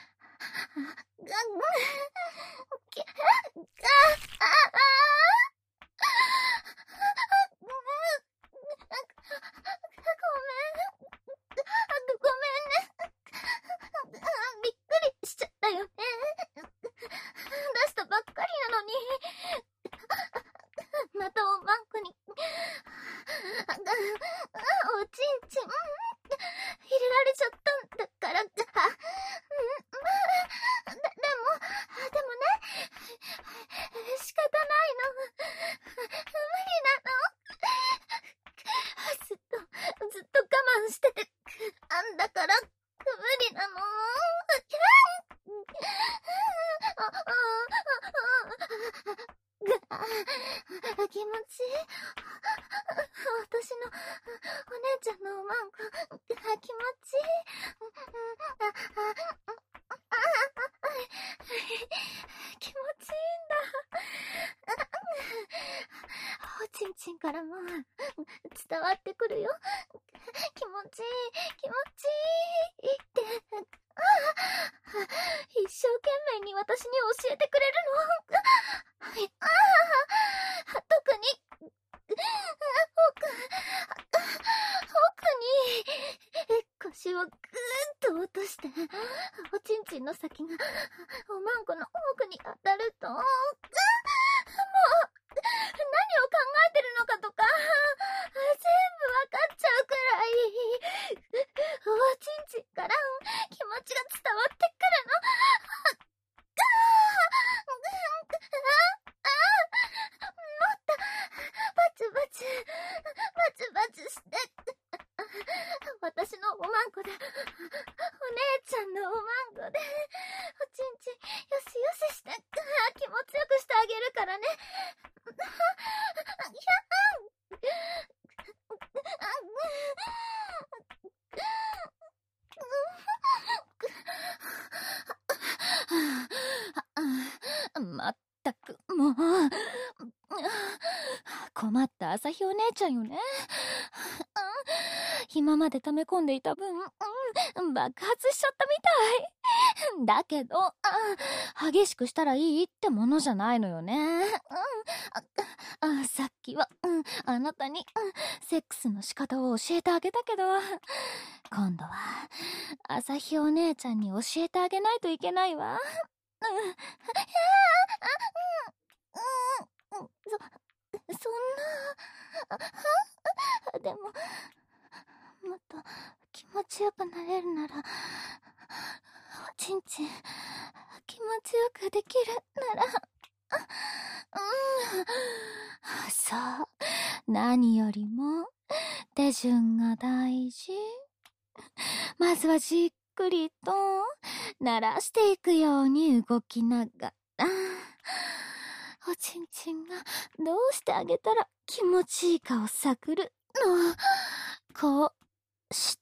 ごめんね。びっくりしちゃったよね。出したばっかりなのに。またおまんこに。おちんちん、入れられちゃったんだから。でもね、仕方ないの。無理なの。ずっと我慢してて、だから、 気持ちいい。私のお姉ちゃんのおまんこ、気持ちいい。気持ちいいんだ。おちんちんからも伝わってくるよ。気持ちいい、気持ちいいって。一生懸命に私に教えてくれるの。特に、奥に、腰をぐーっと落として、おちんちんの先が、おまんこの奥に当たると、もう、何を考えてるのかとか、全部わかっちゃうくらい、おちんちんから気持ちが伝わってくるの。もっと、バチバチ、バチバチして、私のおまんこで、お姉ちゃんのおまんこで、おちんちん、よしよしして、気持ちよくしてあげるからね。まったく、もう。困った朝日お姉ちゃんよね。今まで溜め込んでいた分、爆発しちゃったみたい。だけど、激しくしたらいいってものじゃないのよね。さっきは、あなたに、セックスの仕方を教えてあげたけど、今度は、朝日お姉ちゃんに教えてあげないといけないわ。そんな、でも、もっと気持ちよくなれるなら、おちんちん、気持ちよくできるなら、そう、何よりも、手順が大事。まずはじっくりと、慣らしていくように動きながら、おちんちんがどうしてあげたら気持ちいいかを探るの。こうして、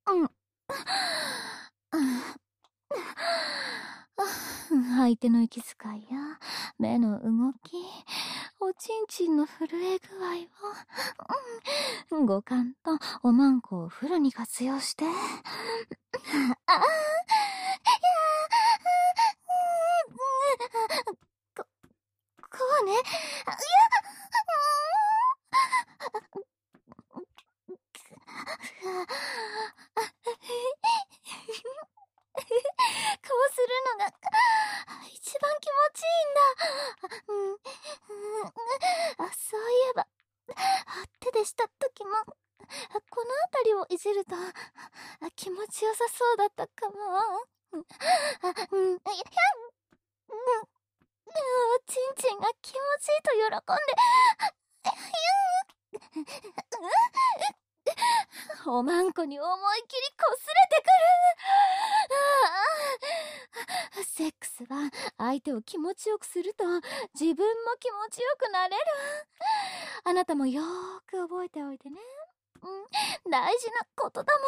相手の息遣いや目の動き、おちんちんの震え具合を、五感とおまんこをフルに活用して、こうね。こうするのが一番気持ちいいんだ。そういえば、手でした時も、この辺りをいじると気持ちよさそうだったかも。おちんちんが気持ちいいと喜んで、おまんこに思い切り擦れてくる。セックスは相手を気持ちよくすると自分も気持ちよくなれる。あなたもよーく覚えておいてね。大事なことだも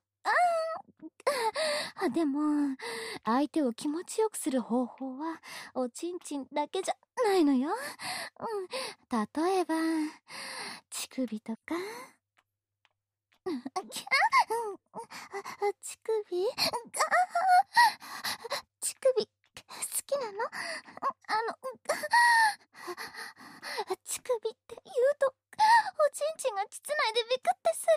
の。でも、相手を気持ちよくする方法はおちんちんだけじゃないのよ。例えば、乳首とか、乳首好きなの？乳首って言うと、おちんちんが膣内でビクってする。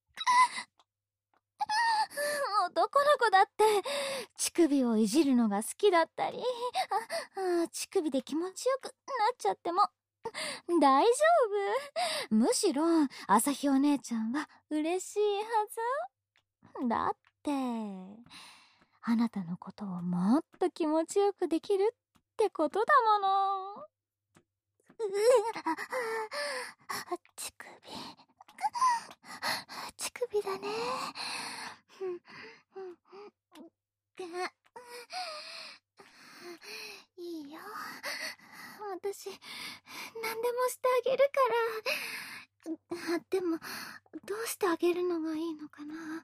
男の子だって乳首をいじるのが好きだったり、乳首で気持ちよくなっちゃっても大丈夫。むしろ朝日お姉ちゃんは嬉しいはず。だってあなたのことをもっと気持ちよくできるってことだもの。乳首だね。 し、何でもしてあげるから。でも、どうしてあげるのがいいのかな。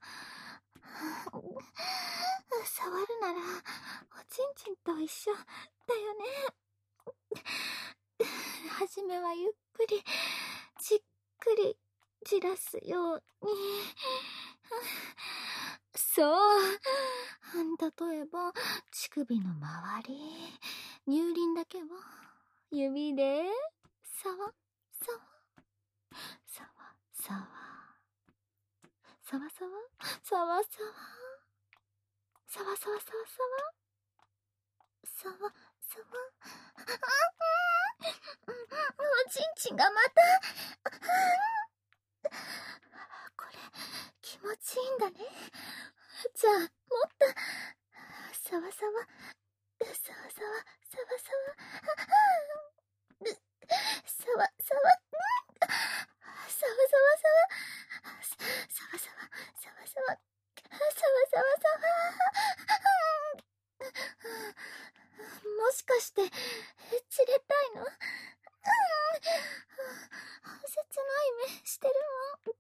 触るなら、おちんちんと一緒だよね。はじめはゆっくり、じっくり、じらすように。そう。例えば、乳首の周り、乳輪だけを指で、さわ、さわ、さわ、さわ、さわさわ、さわさわ、さわさわさわさわ、さわ、さわ、おちんちんがまた、これ、気持ちいいんだね。じゃあ、もっと、さわさわ、さわさわ、さわさわ、さわさわ、さわ、さわさわさわ、さわさわ、さわさわ、さわさわ、さわさわ。もしかして、散れたいの？切ない目してるもん。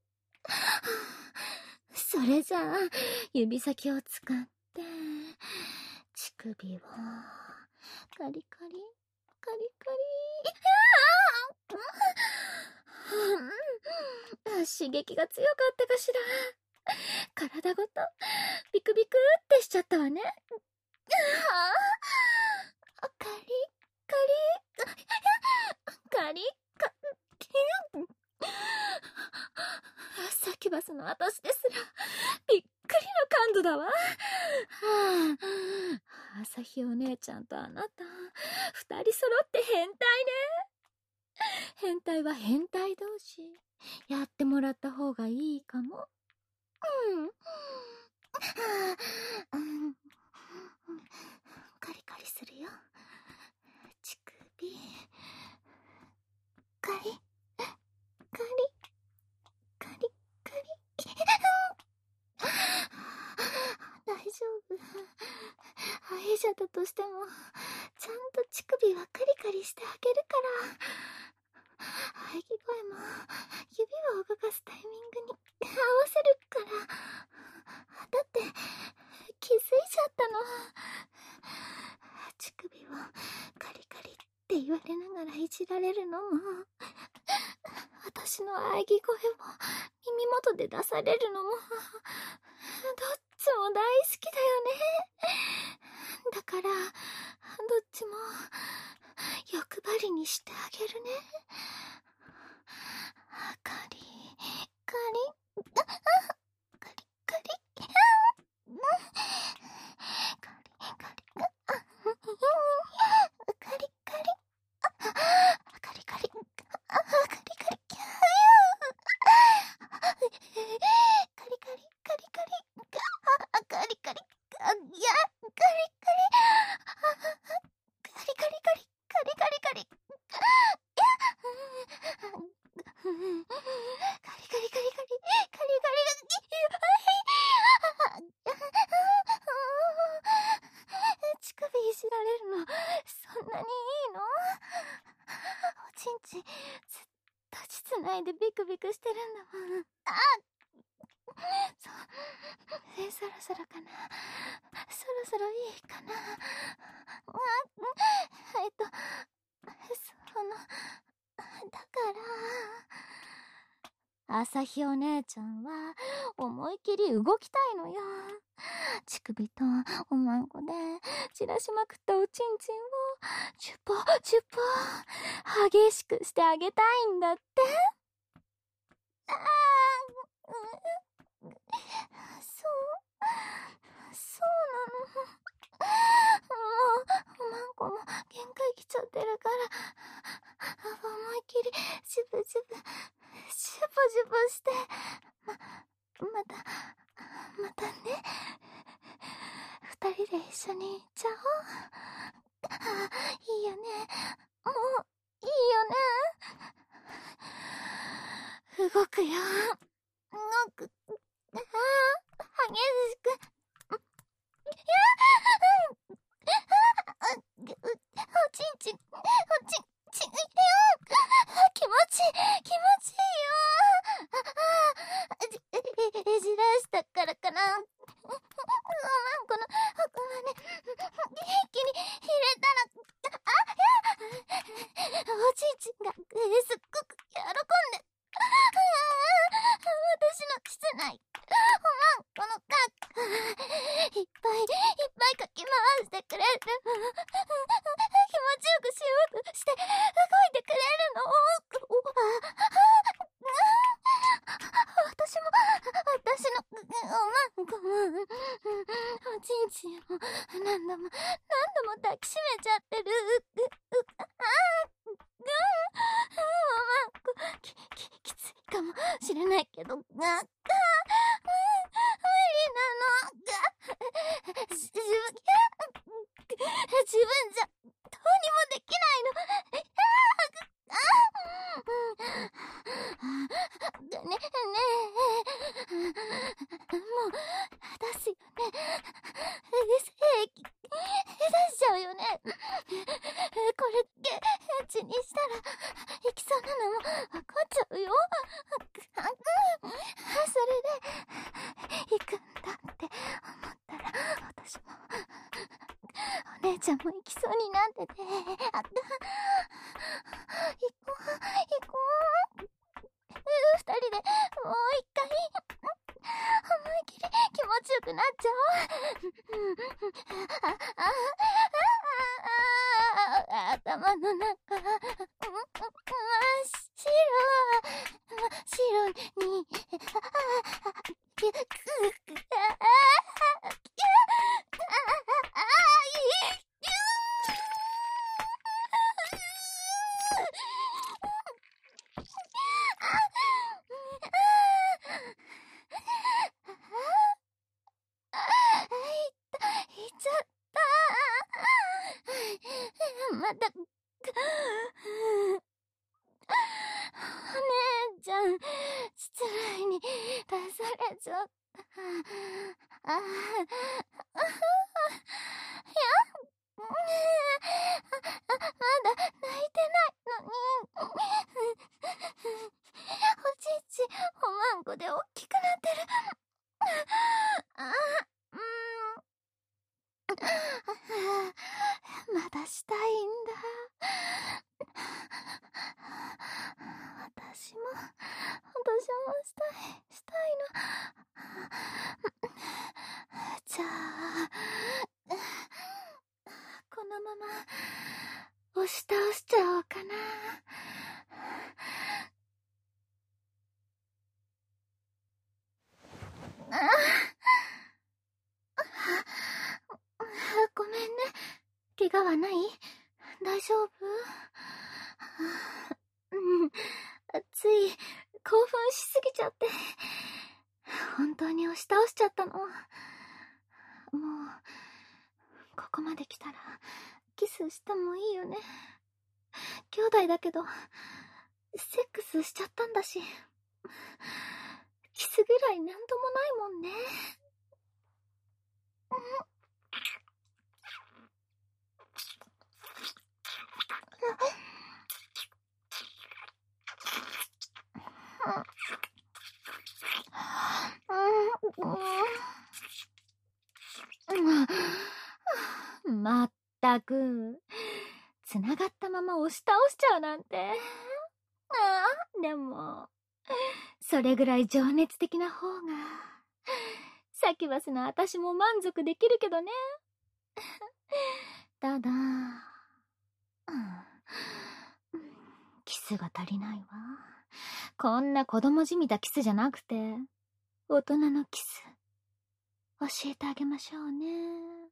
それじゃあ、指先を使って、乳首を、カリカリ、カリカリ、刺激が強かったかしら。体ごと、ビクビクってしちゃったわね。カリカリ、カリカリ、サキュバスの私ですら、びっくりの感度だわ。朝日お姉ちゃんとあなた、二人揃って変態ね。変態は変態同士、やってもらった方がいいかも。カリカリするよ。乳首、カリ、カリ、カリ、カリ。大丈夫。愛者だとしても、ちゃんと乳首はカリカリしてあげるから。喘ぎ声も、指を動かすタイミングに合わせるから。だって、気づいちゃったの。乳首をカリカリって言われながらいじられるのも、私の喘ぎ声を耳元で出されるのも、どっちも大好きだよね。だから、どっちも欲張りにしてあげるね。カリ、カリ、カリ、カリ、カリ、カリ、カリ、カリ、カリ、カリカリ、カリカリ、カリカリ、カリカリ、カリカリ、いや、カリカリ、カリカリカリ、カリカリカリ、いや、カリカリカリカリ、カリカリ乳首いじられるの、そんなにいいの？おちんちん、ずっと室内でビクビクしてるんだもん。そろそろかな。そろそろいいかな。だから、朝日お姉ちゃんは思い切り動きたいのよ。乳首とおまんこで散らしまくったおちんちんをチュポチュポ激しくしてあげたいんだって。そうなの。もう、おまんこも限界来ちゃってるから、思いっきり、ジュブジュブ、ジュブジュブして、またね。二人で一緒に行っちゃおう。いいよね。もう、いいよね。動くよ。動く。激しく。おちんちん、おちんちん、 おちんちんを何度も抱きしめちゃってる。きついかもしれないけど、無理なの。自分じゃどうにもできないの。ねえ、もう出すよね。出しちゃうよね。これだけエッチにしたらいきそうなのも分かっちゃうよ。それで行くんだって思ったら、私もお姉ちゃんも行きそうになってて、行こう。二人でもう一回思い切り気持ちよくなっちゃおう。頭の中真っ白にいっちゃった。またお姉ちゃん、失礼に出されちゃった。いや、まだ泣いてないのに。おちんちおまんこで大きくなってる。まだしたいんだ。私もしたいの。じゃあ、このまま押し倒しちゃおうかな。ごめんね。怪我はない？大丈夫？つい興奮しすぎちゃって本当に押し倒しちゃったの。もうここまで来たらキスしてもいいよね。兄弟だけどセックスしちゃったんだし、キスぐらいなんともないもんね。まったく、繋がったまま押し倒しちゃうなんて。でも、それぐらい情熱的な方が、サキュバスの私も満足できるけどね。ただ、キスが足りないわ。こんな子供じみたキスじゃなくて、大人のキス、教えてあげましょうね。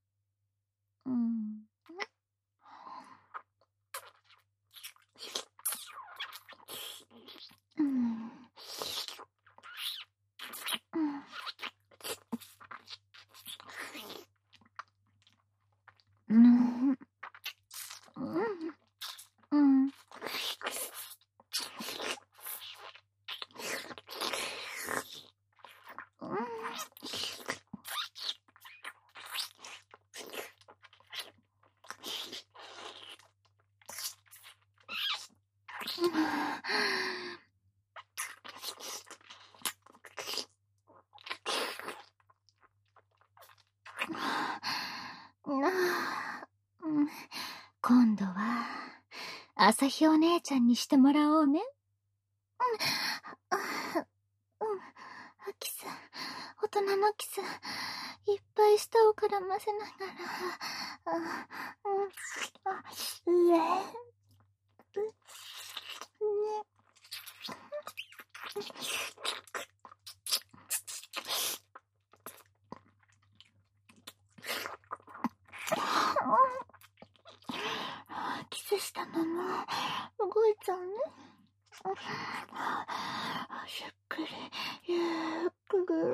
今度は朝日お姉ちゃんにしてもらおうね。キス、大人のキス、いっぱい舌を絡ませながら、 キスしたまま動いちゃうね。ゆっくり、ゆっくり。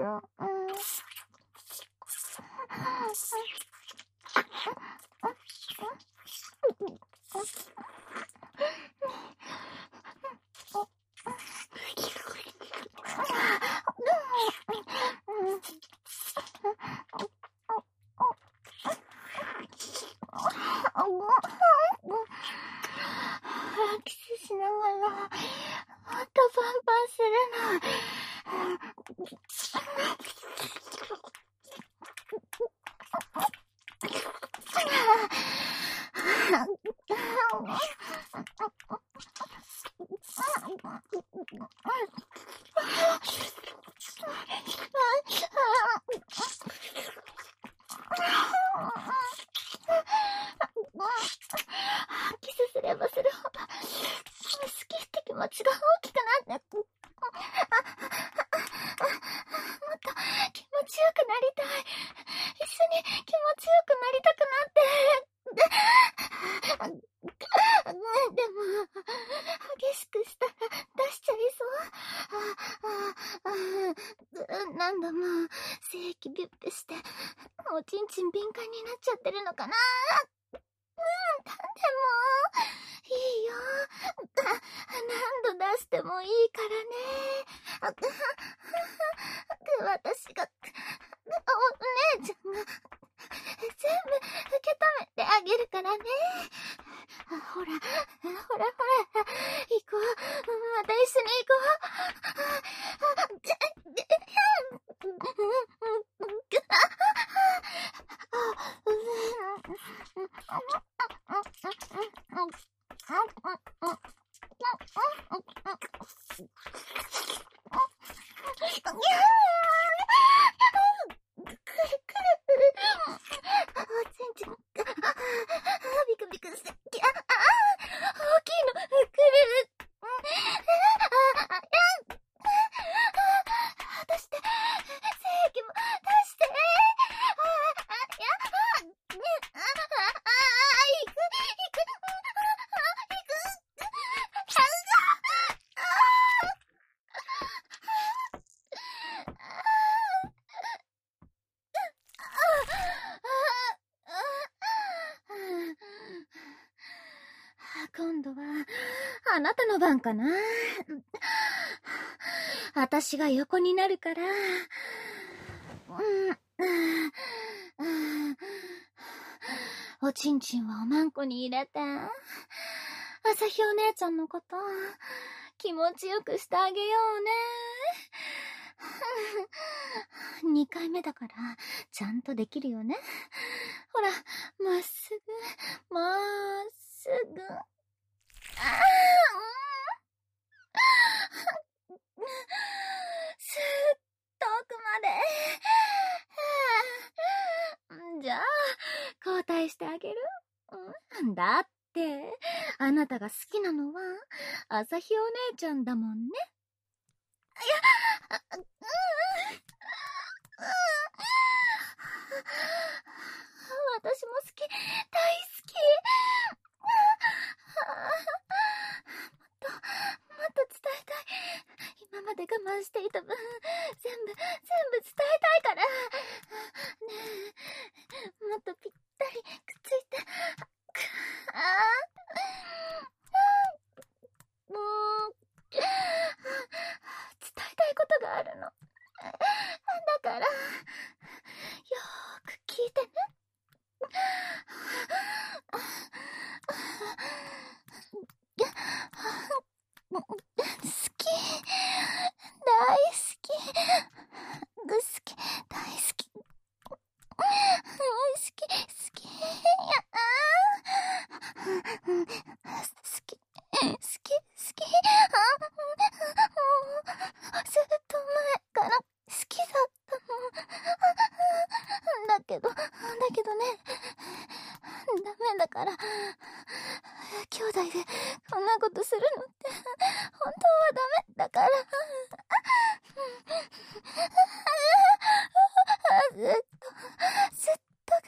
キスしながら、もっとパンパンするの。キスすればするほど好きって気持ちが大きくなって、もっと気持ちよくなりたい。一緒に気持ちよくなりたくなって。でも激しくしたら出しちゃいそう。何度も精液ビュッピしておちんちん敏感になっちゃってるのかな。でもいいよ。何度出してもいいからね。私がお姉ちゃんが全部受け止めてあげるからね。ほら行こう。また一緒に行こビクビクして、大きいの来る。出して、精液も出して。今度はあなたの番かな。私が横になるから。おちんちんはおまんこに入れて、朝日お姉ちゃんのこと気持ちよくしてあげようね。2回目だからちゃんとできるよね。ほら、まっすぐまっすぐ。すっ遠くまで。じゃあ交代してあげる。だってあなたが好きなのは朝日お姉ちゃんだもんね。私も好き、大好き。もっと伝えたい。今まで我慢していた分、全部伝えたいから。ねえ、もっとぴったりくっついて。伝えたいことがあるの。だから、よーく聞いてね。好き、大好き、大好き、好き、ずっと前から好きだったの。だけどね、ダメだから、兄弟でこんなことするのって本当はダメだから。ずっと我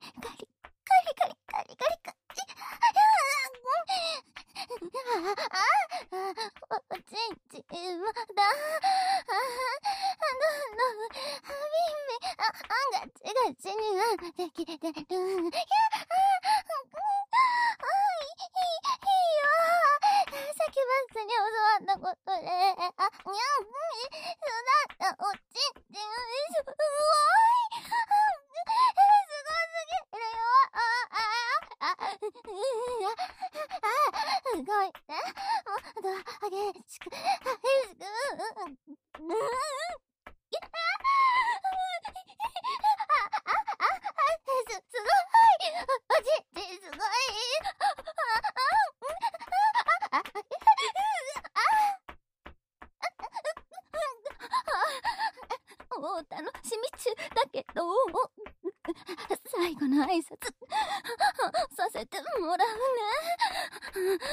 カリカリカリカリカリ。おちんちんまだ。ガチガチになってきてる。いいよ。先バスに教わったことで。にゃん、そうだった、おちんちん。すごい。すごすぎるよ。すごいね。もっと激しく、激しく。 もう楽しみ中だけど、最後の挨拶させてもらうね。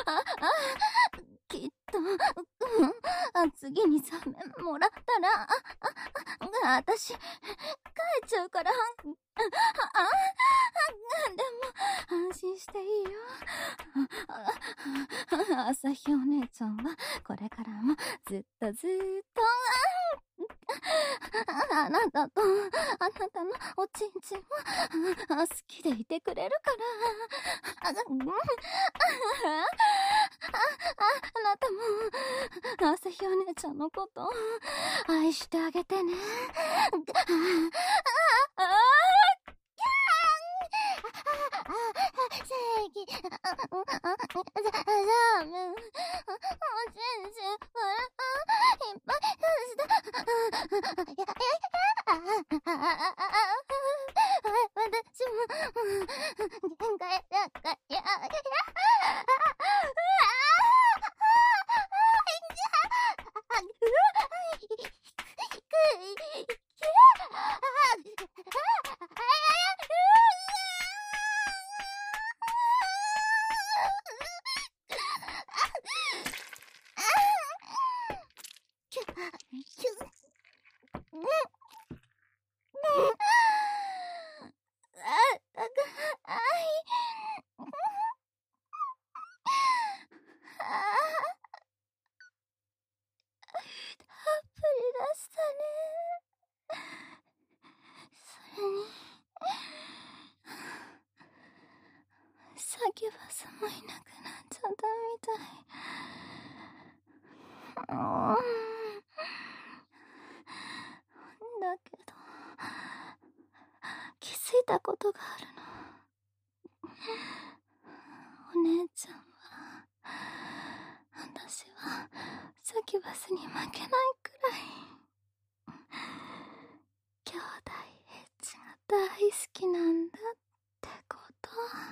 きっと、次にサメもらったら、私、帰っちゃうから。でも、安心していいよ。朝日お姉ちゃんは、これからもずっとずっと、あなたと、あなたのおちんちんを好きでいてくれるから。あなたも、朝日お姉ちゃんのこと愛してあげてね。正義、ジャム、おちんちん、いっぱい私も、限界だから、サキュバスもいなくなっちゃったみたい。だけど、気づいたことがあるの。お姉ちゃんは、私はサキュバスに負けないくらい、兄弟エッチが大好きなんだってこと。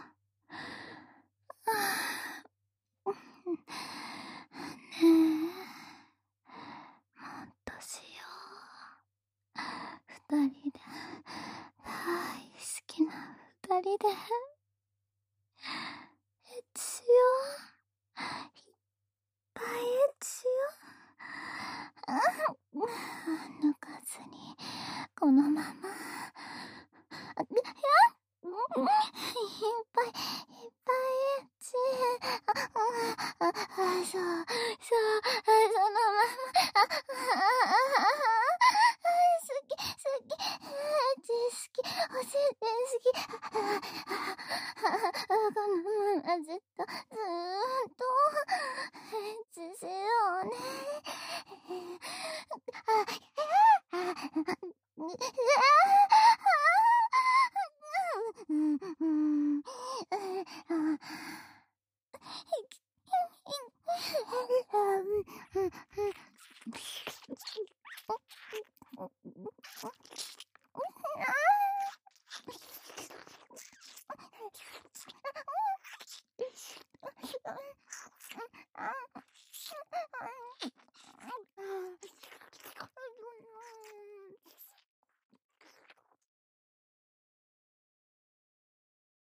ねえ、もっとしよう。二人で、大好きな二人で、エッチしよう。いっぱいエッチしよう。抜かずに、このまま。いっぱいエッチ。そのまま。好き。エッチ好き。おしり好き。このままずっと、エッチしようね。